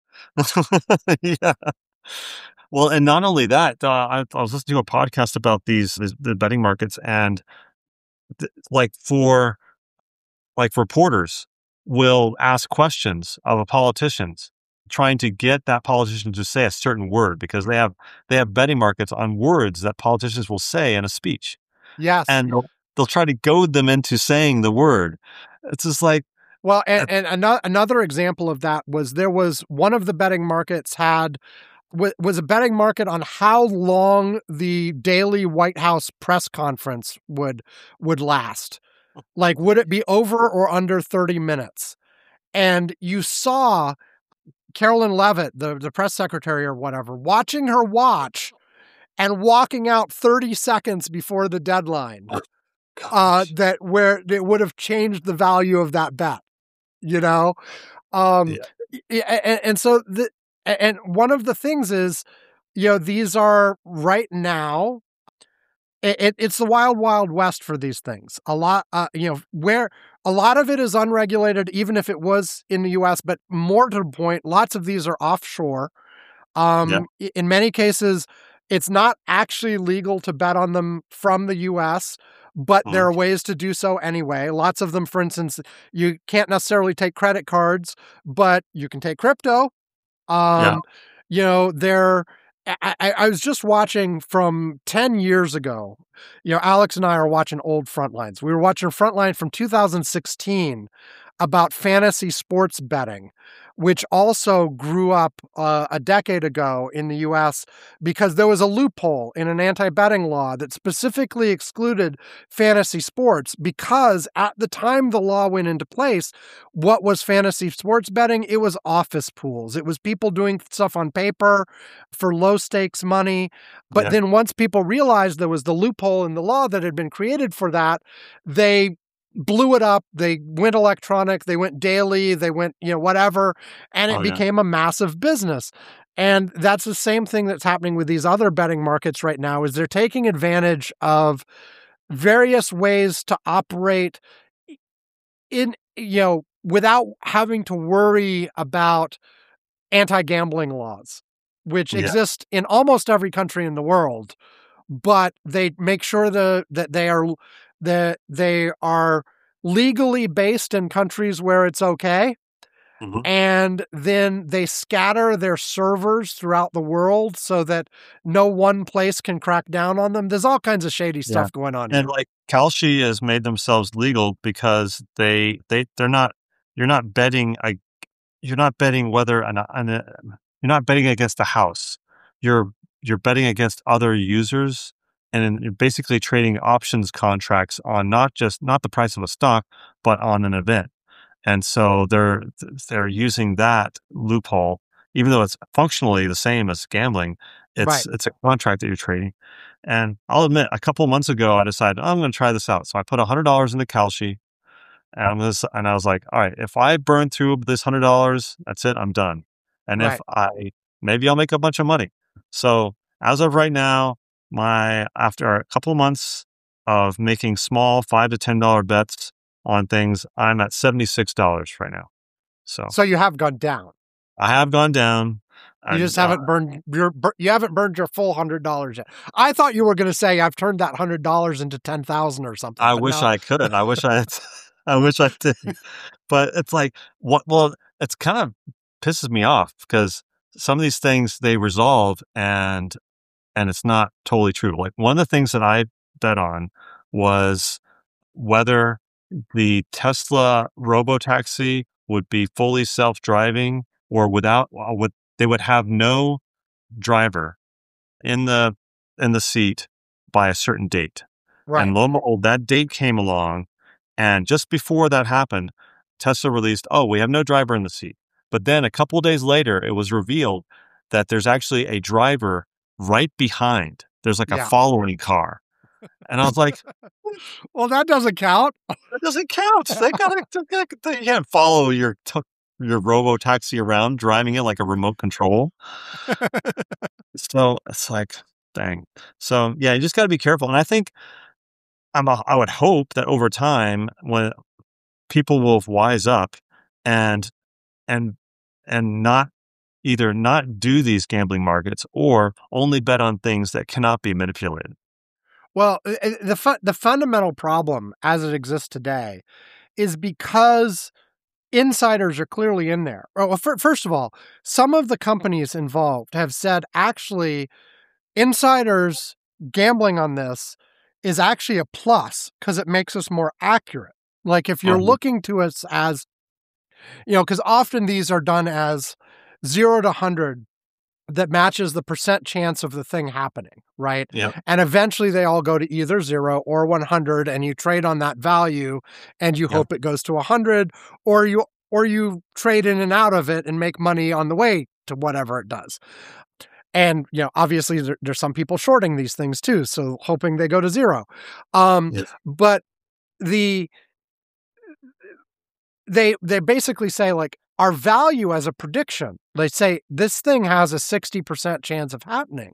Yeah. Well, and not only that, uh, I, I was listening to a podcast about these, these the betting markets, and th- like for like reporters will ask questions of a politicians, trying to get that politician to say a certain word, because they have they have betting markets on words that politicians will say in a speech, Yes. and they'll, they'll try to goad them into saying the word. It's just like, Well, and, and another another example of that was there was one of the betting markets had wa- was a betting market on how long the daily White House press conference would would last. Like, would it be over or under thirty minutes? And you saw Carolyn Levitt, the, the press secretary or whatever, watching her watch and walking out thirty seconds before the deadline. Uh, that where it would have changed the value of that bet. You know, um, Yeah. and, and so the and one of the things is, you know, these are right now. It, it's the wild, wild west for these things. A lot, uh, you know, where a lot of it is unregulated, even if it was in the U S. But more to the point, lots of these are offshore. Um, Yeah. In many cases, it's not actually legal to bet on them from the U S, but there are ways to do so anyway. Lots of them, for instance, you can't necessarily take credit cards, but you can take crypto. Um, Yeah. You know, they're. I, I, I was just watching from ten years ago. You know, Alex and I are watching old Frontlines. We were watching Frontline from two thousand sixteen about fantasy sports betting, which also grew up uh, a decade ago in the U S because there was a loophole in an anti-betting law that specifically excluded fantasy sports, because at the time the law went into place, what was fantasy sports betting? It was office pools. It was people doing stuff on paper for low stakes money. But Yeah. then once people realized there was the loophole in the law that had been created for that, they blew it up. They went electronic, they went daily, they went, you know, whatever, and it Oh, yeah. became a massive business. And that's the same thing that's happening with these other betting markets right now, is they're taking advantage of various ways to operate in, you know, without having to worry about anti-gambling laws, which Yeah. exist in almost every country in the world, but they make sure the, that they are that they are legally based in countries where it's okay. Mhm. And then they scatter their servers throughout the world so that no one place can crack down on them. There's all kinds of shady stuff Yeah. going on here. And like Kalshi has made themselves legal because they they they're not you're not betting I you're not betting whether an, an, you're not betting against the house. You're you're betting against other users, and you're basically trading options contracts on not just not the price of a stock, but on an event. And so they're they're using that loophole, even though it's functionally the same as gambling. It's Right. it's a contract that you're trading. And I'll admit, a couple of months ago, I decided, oh, I'm going to try this out. So I put one hundred dollars into Kalshi, and, I'm gonna, s- and I was like, all right, if I burn through this one hundred dollars, that's it, I'm done. And Right. if I, maybe I'll make a bunch of money. So as of right now, my after a couple of months of making small five to ten dollar bets on things, I'm at seventy-six dollars right now. So So you have gone down. I have gone down. You And, just haven't uh, burned your bur- you haven't burned your full hundred dollars yet. I thought you were going to say I've turned that hundred dollars into ten thousand or something. I But wish no, I couldn't. I wish I had, I wish I did. But it's like, what, well, it's kind of pisses me off because some of these things they resolve and, and it's not totally true. Like one of the things that I bet on was whether the Tesla robotaxi would be fully self-driving or without, uh, would, they would have no driver in the, in the seat by a certain date. right? And lo and behold, that date came along. And just before that happened, Tesla released, oh, we have no driver in the seat. But then a couple of days later, it was revealed that there's actually a driver right behind. There's like a Yeah. following car. And I was like, Well, that doesn't count. that doesn't count. They gotta, they gotta- you can't follow your t- your robo taxi around driving it like a remote control. So it's like, dang. So yeah, you just got to be careful. And I think I'm a, I would hope that over time, when people will wise up and and and not either not do these gambling markets or only bet on things that cannot be manipulated. Well, uh, uh, the fu- the fundamental problem as it exists today is because insiders are clearly in there. Well, fir- first of all, some of the companies involved have said actually insiders gambling on this is actually a plus because it makes us more accurate. Like if you're Mhm. looking to us as, you know, because often these are done as zero to hundred that matches the percent chance of the thing happening, right? Yeah. And eventually they all go to either zero or one hundred and you trade on that value and you Yeah. hope it goes to one hundred or you or you trade in and out of it and make money on the way to whatever it does. And, you know, obviously there, there's some people shorting these things too, so hoping they go to zero. Um, Yes. but the they they basically say like our value as a prediction, they say this thing has a sixty percent chance of happening.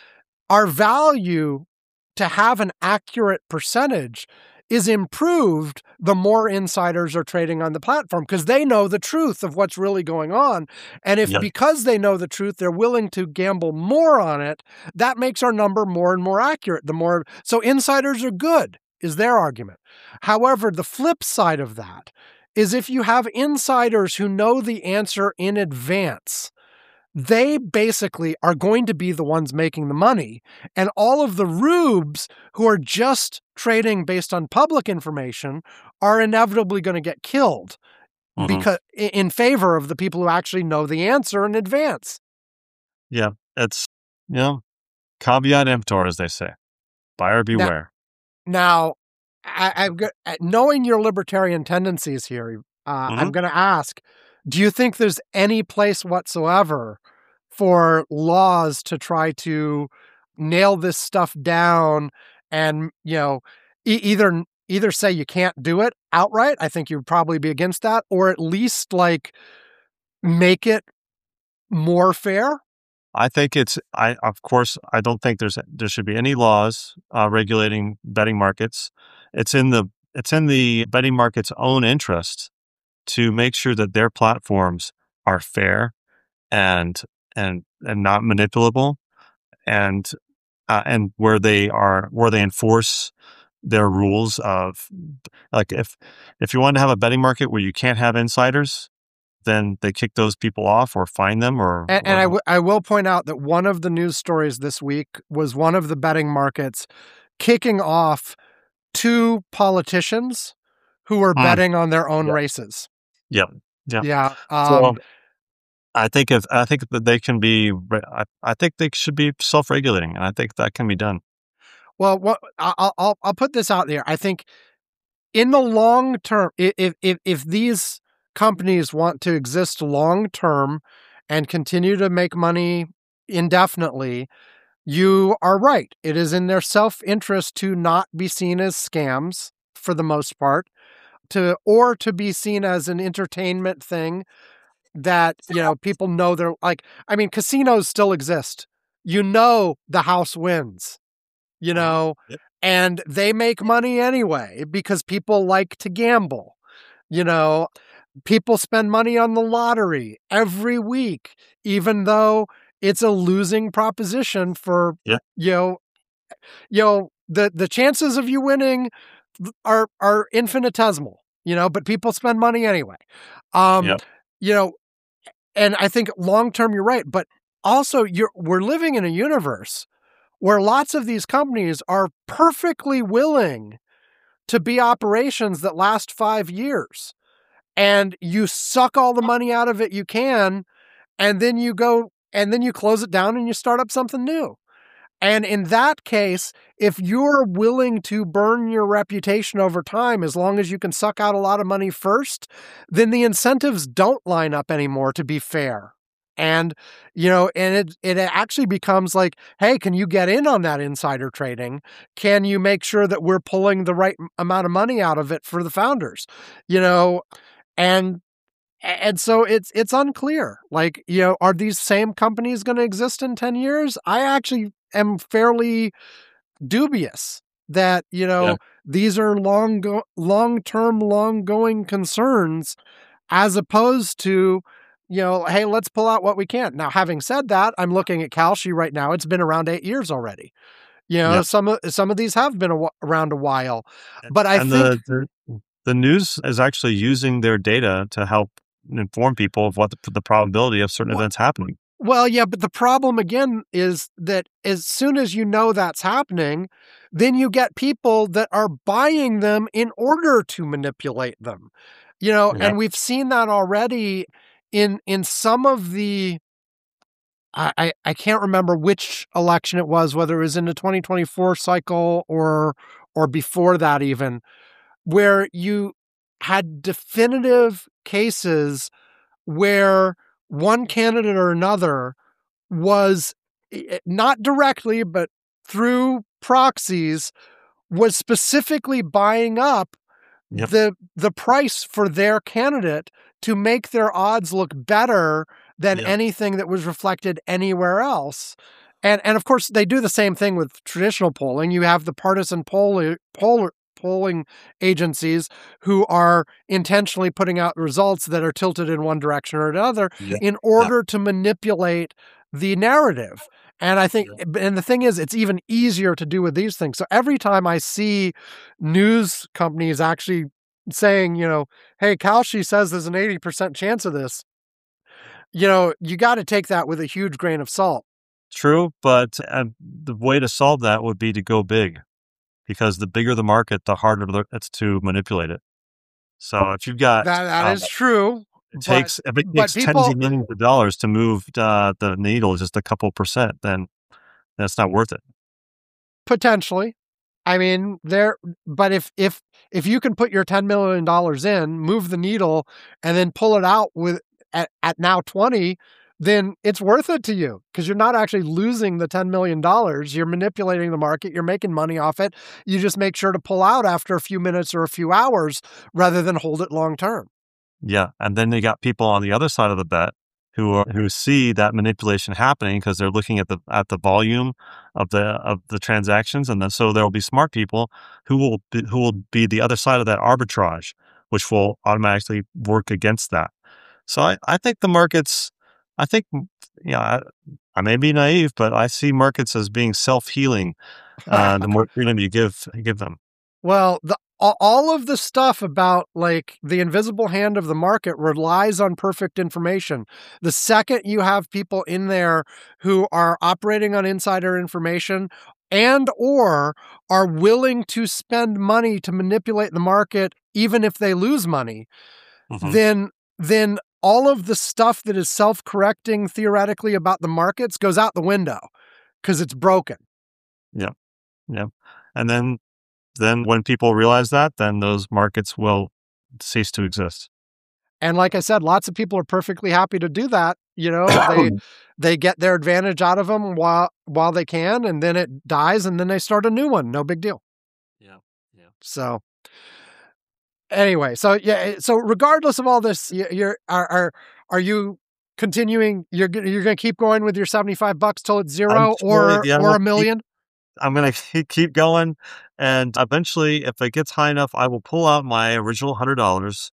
Our value to have an accurate percentage is improved the more insiders are trading on the platform because they know the truth of what's really going on. And if Yeah. because they know the truth, they're willing to gamble more on it, that makes our number more and more accurate. The more so insiders are good, is their argument. However, the flip side of that is if you have insiders who know the answer in advance, they basically are going to be the ones making the money. And all of the rubes who are just trading based on public information are inevitably going to get killed Mhm. because in favor of the people who actually know the answer in advance. Yeah. It's, you know, caveat emptor, as they say. Buyer beware. Now, I, I've got, knowing your libertarian tendencies here, uh, Mhm. I'm going to ask, do you think there's any place whatsoever for laws to try to nail this stuff down and, you know, e- either either say you can't do it outright? I think you'd probably be against that, or at least like make it more fair. I think it's, I, of course, I don't think there's, there should be any laws uh, regulating betting markets. It's in the, it's in the betting market's own interest to make sure that their platforms are fair and, and, and not manipulable and, uh, and where they are, where they enforce their rules of, like, if, if you want to have a betting market where you can't have insiders, then they kick those people off or fine them or. And, and or I, w- I will point out that one of the news stories this week was one of the betting markets kicking off two politicians who were Mm. betting on their own Yeah. races. Yep. Yep. Yeah. Um, So I think if I think that they can be, re- I, I think they should be self-regulating, and I think that can be done. well, what I'll, I'll I'll put this out there. I think in the long term, i- if if if these companies want to exist long term and continue to make money indefinitely, you are right. It is in their self-interest to not be seen as scams for the most part, to or to be seen as an entertainment thing that, you know, people know they're like, I mean, casinos still exist. You know, the house wins, you know, Yep. and they make money anyway because people like to gamble, you know. people spend money on the lottery every week, even though it's a losing proposition for, Yeah. you know, you know, the, the chances of you winning are, are infinitesimal, you know, but people spend money anyway. Um, Yeah. you know, and I think long-term, you're right, but also you're, we're living in a universe where lots of these companies are perfectly willing to be operations that last five years. And you suck all the money out of it you can, and then you go, and then you close it down and you start up something new. And in that case, if you're willing to burn your reputation over time, as long as you can suck out a lot of money first, then the incentives don't line up anymore to be fair. And, you know, and it, it actually becomes like, hey, can you get in on that insider trading? Can you make sure that we're pulling the right amount of money out of it for the founders? You know, and and so it's it's unclear. Like, you know, are these same companies going to exist in ten years? I actually am fairly dubious that, you know, Yeah. these are long go- long-term, long-going concerns, as opposed to, you know, hey, let's pull out what we can. Now, having said that, I'm looking at Kalshi right now. It's been around eight years already. You know, Yeah. some of some of these have been a, wh- around a while, but I and think the, the the news is actually using their data to help inform people of what the, the probability of certain Well- events happening. Well, yeah, but the problem again is that as soon as you know that's happening, then you get people that are buying them in order to manipulate them. You know, Yeah. and we've seen that already in in some of the I, I I can't remember which election it was, whether it was in the twenty twenty-four cycle or or before that even, where you had definitive cases where one candidate or another was eh, not directly, but through proxies, was specifically buying up Yep. the the price for their candidate to make their odds look better than Yep. anything that was reflected anywhere else. And and of course they do the same thing with traditional polling. You have the partisan poll, poll, polling agencies who are intentionally putting out results that are tilted in one direction or another Yeah. in order to manipulate the narrative. And I think, and the thing is, it's even easier to do with these things. So every time I see news companies actually saying, you know, hey, Kalshi says there's an eighty percent chance of this, you know, you got to take that with a huge grain of salt. True, but uh, the way to solve that would be to go big, because the bigger the market, the harder it's to manipulate it. So if you've got That that uh, is true. it but- takes if it but takes people- tens of millions of dollars to move uh, the needle just a couple percent, then that's not worth it. Potentially. I mean, there, but if, if, if you can put your ten million dollars in, move the needle, and then pull it out with at, at now twenty, then it's worth it to you because you're not actually losing the ten million dollars. You're manipulating the market. You're making money off it. You just make sure to pull out after a few minutes or a few hours rather than hold it long term. Yeah, and then they got people on the other side of the bet who are, who see that manipulation happening because they're looking at the at the volume of the of the transactions, and then so there will be smart people who will be, who will be the other side of that arbitrage, which will automatically work against that. So I, I think the markets, I think, yeah, I, I may be naive, but I see markets as being self healing. Uh, the more freedom you give give them. Well, the, all of the stuff about like the invisible hand of the market relies on perfect information. The second you have people in there who are operating on insider information and or are willing to spend money to manipulate the market, even if they lose money, Mhm. then then all of the stuff that is self-correcting theoretically about the markets goes out the window because it's broken. Yeah, and then then when people realize that, then those markets will cease to exist. And like I said, lots of people are perfectly happy to do that. You know, they they get their advantage out of them while while they can, and then it dies, and then they start a new one. No big deal. Yeah, yeah. So anyway, so yeah, so regardless of all this, you- you're are are are you continuing? You're g- you're going to keep going with your seventy-five bucks till it's zero I'm or sure, yeah, or we'll a keep- million. I'm gonna keep keep going, and eventually, if it gets high enough, I will pull out my original hundred dollars,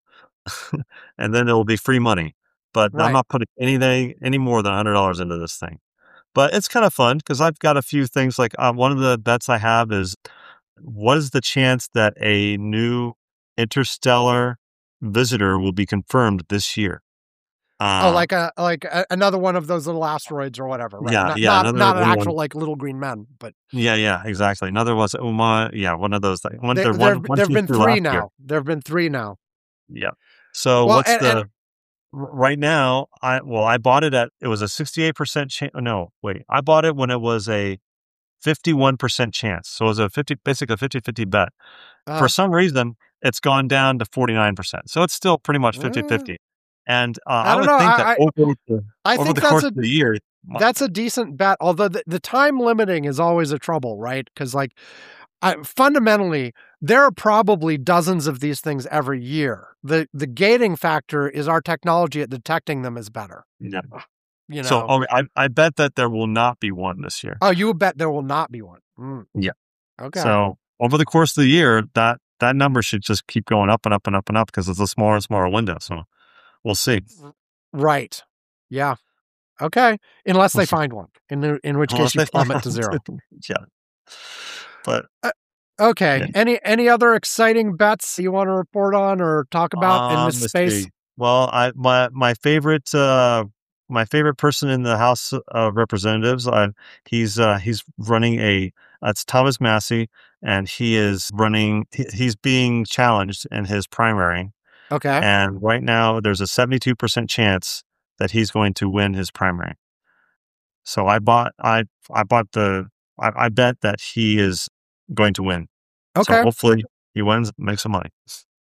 and then it will be free money. But Right. I'm not putting anything any more than one hundred dollars into this thing. But it's kind of fun because I've got a few things like um, one of the bets I have is what is the chance that a new interstellar visitor will be confirmed this year? Uh, Oh, like a like a, another one of those little asteroids or whatever, right? Yeah, not, yeah, not, another not an one- actual like little green men, but yeah, yeah, exactly. Another was Uma. Yeah, one of those. Like, one, there, there, there, one, one there have came been through three last year. now. There have been three now. Yeah. So Well, what's and- the and- r- right now? I well, I bought it at it was a sixty-eight percent chance. No, wait, I bought it when it was a fifty-one percent chance. So it was a fifty, basically a fifty-fifty bet. Uh, For some reason, it's gone down to forty-nine percent. So it's still pretty much fifty-fifty. And uh, I, don't would know, think I- that I- over the I over think the that's course a of the year, my- that's a decent bet. Although the, the time limiting is always a trouble, right? Because like I, fundamentally, there are probably dozens of these things every year. the The gating factor is our technology at detecting them is better. yeah. You know. So oh, I I bet that there will not be one this year. oh, you would bet there will not be one. Mm. Yeah. Okay. So over the course of the year, that that number should just keep going up and up and up and up because it's a smaller and smaller window. So we'll see. Right. Yeah. Okay. Unless they We'll see. find one, in the, in which Unless case you they plummet find- to zero. yeah. But Okay. Yeah. Any any other exciting bets you want to report on or talk about in um, this let's space? see. Well, I my my favorite uh my favorite person in the House of Representatives, I he's uh he's running a that's Thomas Massey, and he is running he, he's being challenged in his primary. Okay. And right now, there's a seventy-two percent chance that he's going to win his primary. So I bought, I, I bought the, I, I bet that he is going to win. So Okay. hopefully he wins, make some money.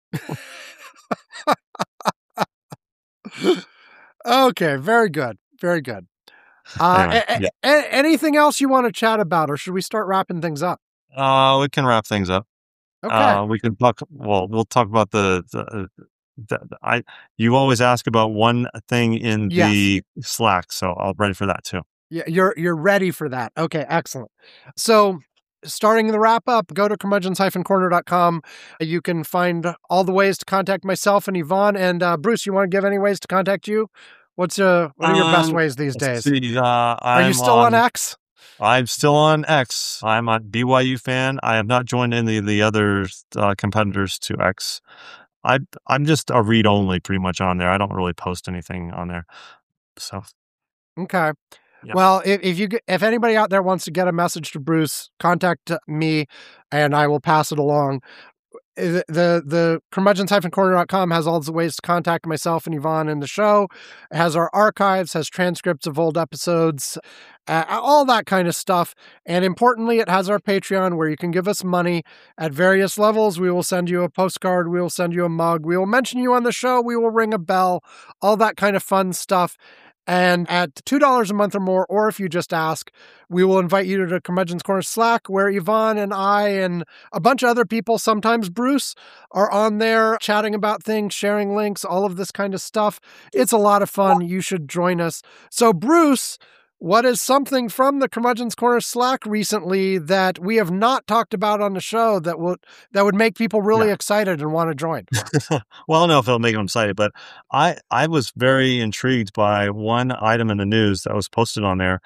Okay. Very good. Very good. Uh, Anyway, a- a- yeah. a- anything else you want to chat about, or should we start wrapping things up? Uh, we can wrap things up. Okay. Uh, we can talk. Well, we'll talk about the, the, the, the I. You always ask about one thing in Yes. the Slack, so I'll ready for that too. Yeah, you're you're ready for that. Okay, excellent. So, starting the wrap up, go to curmudgeons dash corner dot com. You can find all the ways to contact myself and Yvonne. And uh, Bruce, you want to give any ways to contact you? What's uh what are your best Um, ways these Let's days? see, uh, Are I'm you still on X? I'm still on X. I'm a B Y U fan. I have not joined any of the other uh, competitors to X. I I'm just a read only pretty much on there. I don't really post anything on there. So Okay. Yeah. Well, if, if you get- if anybody out there wants to get a message to Bruce, contact me, and I will pass it along. The the, the curmudgeons dash corner dot com has all the ways to contact myself and Yvonne in the show. It has our archives, has transcripts of old episodes, uh, all that kind of stuff. And importantly, it has our Patreon where you can give us money at various levels. We will send you a postcard. We will send you a mug. We will mention you on the show. We will ring a bell, all that kind of fun stuff. And at two dollars a month or more, or if you just ask, we will invite you to Curmudgeon's Corner Slack, where Yvonne and I and a bunch of other people, sometimes Bruce, are on there chatting about things, sharing links, all of this kind of stuff. It's a lot of fun. You should join us. So, Bruce, what is something from the Curmudgeon's Corner Slack recently that we have not talked about on the show that would that would make people really Yeah. excited and want to join? well, I don't know if it'll make them excited, but I I was very intrigued by one item in the news that was posted on there.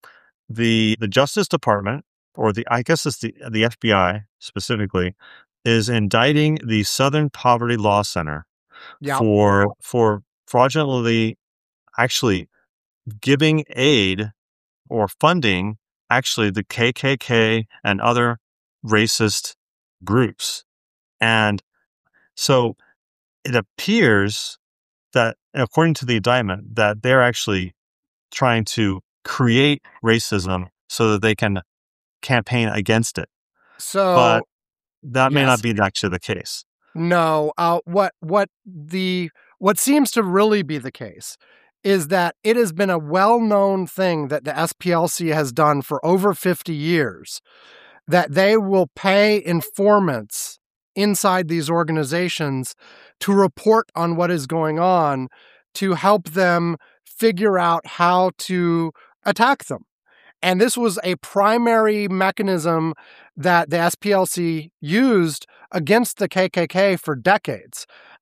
The the Justice Department, or the I guess it's the the F B I specifically, is indicting the Southern Poverty Law Center Yeah. for for fraudulently actually giving aid or funding actually the K K K and other racist groups. And so it appears that, according to the indictment, that they're actually trying to create racism so that they can campaign against it. So, But that may yes. not be actually the case. No, uh, what what the what seems to really be the case is that it has been a well-known thing that the S P L C has done for over fifty years, that they will pay informants inside these organizations to report on what is going on to help them figure out how to attack them. And this was a primary mechanism that the S P L C used against the K K K for decades.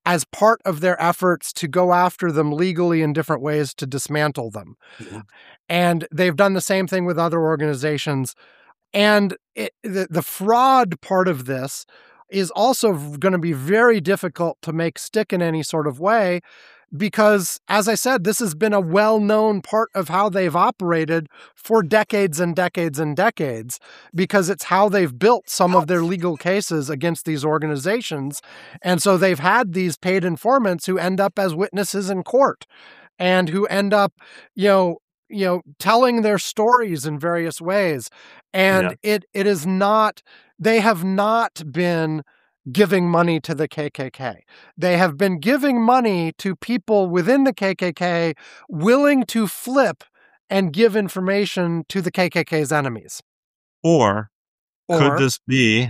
as part of their efforts to go after them legally in different ways to dismantle them. Mm-hmm. And they've done the same thing with other organizations. And it, the, the fraud part of this is also going to be very difficult to make stick in any sort of way because, as I said, this has been a well-known part of how they've operated for decades and decades and decades because it's how they've built some of their legal cases against these organizations. And so they've had these paid informants who end up as witnesses in court and who end up, you know, you know, telling their stories in various ways. And yeah. it it is not, they have not been giving money to the K K K. They have been giving money to people within the K K K willing to flip and give information to the K K K's enemies. Or, or could this be,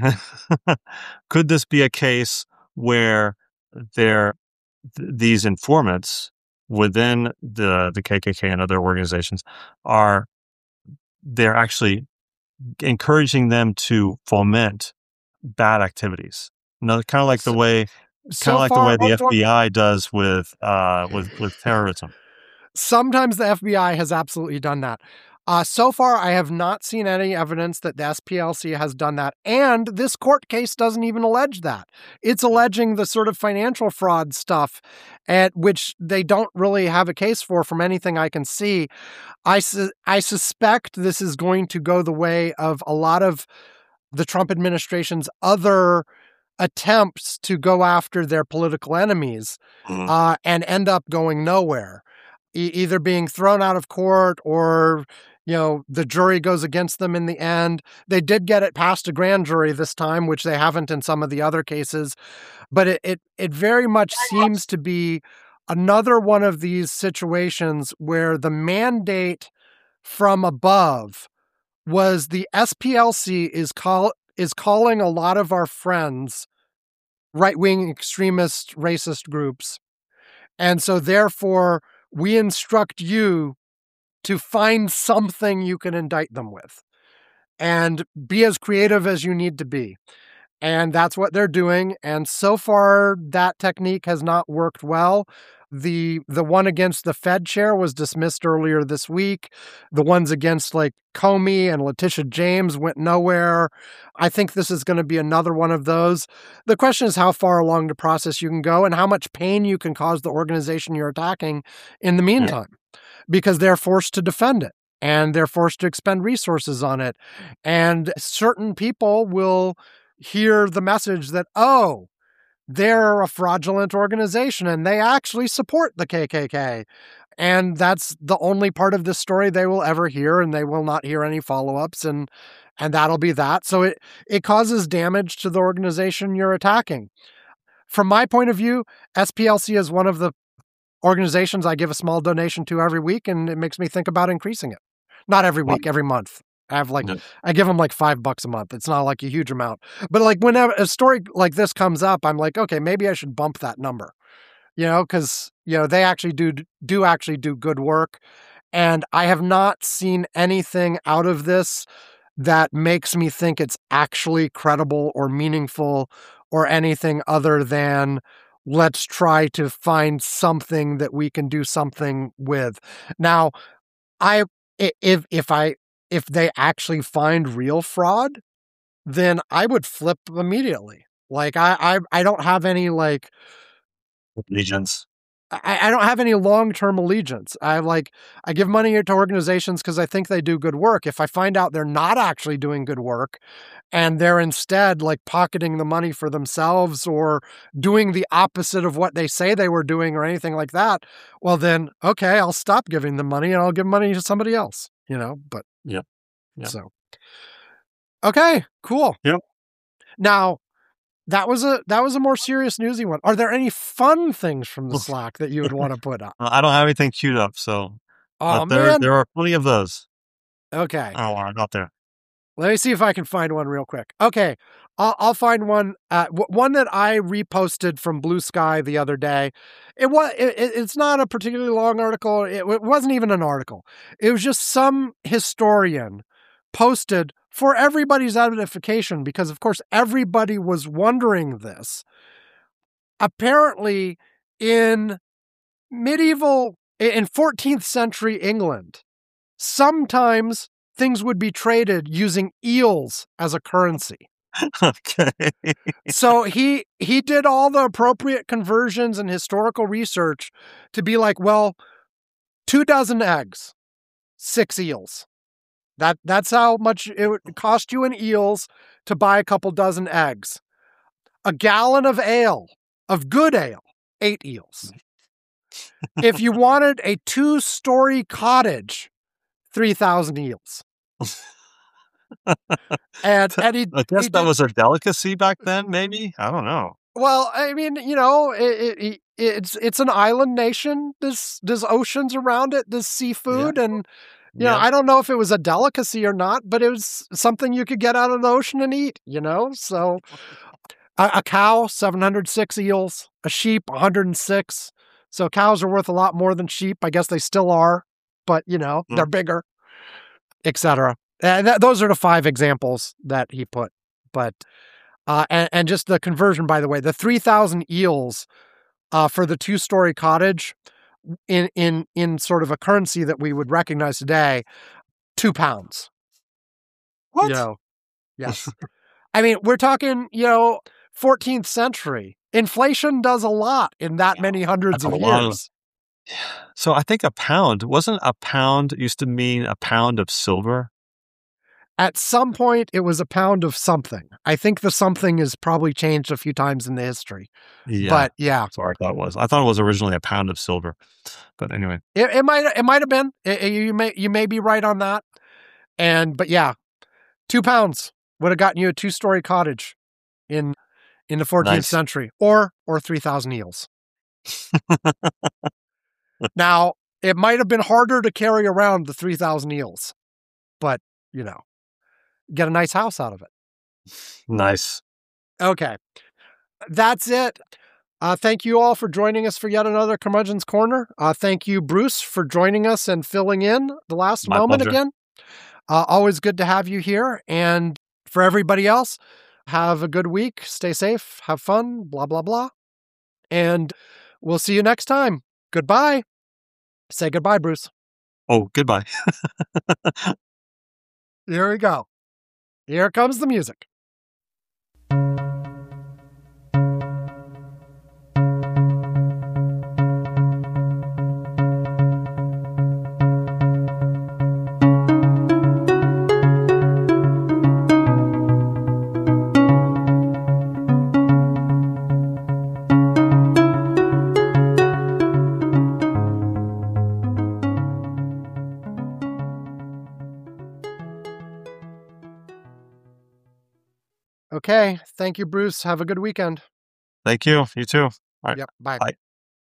could this be a case where there, th- these informants within the, the K K K and other organizations are, they're actually encouraging them to foment bad activities. No, kind of like the way, so kind of like far, the way the F B I does with, uh, with, with terrorism. Sometimes the F B I has absolutely done that. Uh, so far, I have not seen any evidence that the S P L C has done that. And this court case doesn't even allege that. It's alleging the sort of financial fraud stuff, at which they don't really have a case for from anything I can see. I, su- I suspect this is going to go the way of a lot of the Trump administration's other attempts to go after their political enemies mm-hmm. uh, and end up going nowhere, e- either being thrown out of court or, you know, the jury goes against them in the end. They did get it past a grand jury this time, which they haven't in some of the other cases. But it it, it very much seems to be another one of these situations where the mandate from above was the S P L C is call is calling a lot of our friends right-wing extremist racist groups. And so therefore, we instruct you to find something you can indict them with and be as creative as you need to be. And that's what they're doing. And so far, that technique has not worked well. The the one against the Fed chair was dismissed earlier this week. The ones against like Comey and Letitia James went nowhere. I think this is going to be another one of those. The question is how far along the process you can go and how much pain you can cause the organization you're attacking in the meantime, yeah. because they're forced to defend it and they're forced to expend resources on it. And certain people will hear the message that, oh, they're a fraudulent organization and they actually support the K K K. And that's the only part of this story they will ever hear, and they will not hear any follow-ups, and and that'll be that. So it, it causes damage to the organization you're attacking. From my point of view, S P L C is one of the organizations I give a small donation to every week, and it makes me think about increasing it. Not every week, every month. I have like, no. I give them like five bucks a month. It's not like a huge amount, but like whenever a story like this comes up, I'm like, okay, maybe I should bump that number, you know, because, you know, they actually do, do actually do good work. And I have not seen anything out of this that makes me think it's actually credible or meaningful or anything other than let's try to find something that we can do something with. Now, I, if, if I, if they actually find real fraud, then I would flip immediately. Like I, I, I don't have any like allegiance. I, I don't have any long-term allegiance. I like, I give money to organizations because I think they do good work. If I find out they're not actually doing good work and they're instead like pocketing the money for themselves or doing the opposite of what they say they were doing or anything like that, well then, okay, I'll stop giving them money and I'll give money to somebody else, you know, but yeah. Yep. So, okay, cool. Yep. Now, that was a that was a more serious newsy one. Are there any fun things from the Slack that you would want to put up? I don't have anything queued up, so oh there man, there are plenty of those. Okay. Oh, I'm not there. Let me see if I can find one real quick. Okay, I'll, I'll find one. Uh, w- one that I reposted from Blue Sky the other day. It was. It, it's not a particularly long article. It, it wasn't even an article. It was just some historian posted for everybody's edification, because of course everybody was wondering this. apparently in medieval, in fourteenth century England, sometimes things would be traded using eels as a currency. Okay. So he he did all the appropriate conversions and historical research to be like, well, two dozen eggs, six eels. That that's how much it would cost you in eels to buy a couple dozen eggs. A gallon of ale, of good ale, eight eels. If you wanted a two-story cottage, three thousand eels. And, and he, I guess he that did- was a delicacy back then, maybe? I don't know. Well, I mean, you know, it, it, it's it's an island nation. There's there's oceans around it. There's seafood, and you know, Yeah. I don't know if it was a delicacy or not, but it was something you could get out of the ocean and eat. You know, so a, a cow, seven hundred six eels. A sheep, one hundred six. So cows are worth a lot more than sheep. I guess they still are, but you know, Mm. they're bigger, et cetera. And that, those are the five examples that he put. But uh, and, and just the conversion, by the way, the three thousand eels uh, for the two-story cottage in in in sort of a currency that we would recognize today, two pounds. What? You know, yes. I mean, we're talking, you know, fourteenth century. Inflation does a lot in that many hundreds That's of a lot of- years. So I think a pound, wasn't a pound used to mean a pound of silver? At some point, it was a pound of something. I think the something has probably changed a few times in the history. Yeah. But yeah, That's what I thought it was. I thought it was originally a pound of silver. But anyway. it, it might it might have been. It- it- you may you may be right on that. And but yeah, two pounds would have gotten you a two-story cottage in in the fourteenth Nice. century, or or three thousand eels. Now, it might have been harder to carry around the three thousand eels, but you know, get a nice house out of it. Nice. Okay, that's it. Uh, thank you all for joining us for yet another Curmudgeon's Corner. Uh, thank you, Bruce, for joining us and filling in the last My moment pleasure. again. Uh, always good to have you here. And for everybody else, have a good week. Stay safe. Have fun. Blah, blah, blah. And we'll see you next time. Goodbye. Say goodbye, Bruce. Oh, goodbye. Here we go. Here comes the music. Okay. Thank you, Bruce. Have a good weekend. Thank you. You too. All right. Yep. Bye. Bye.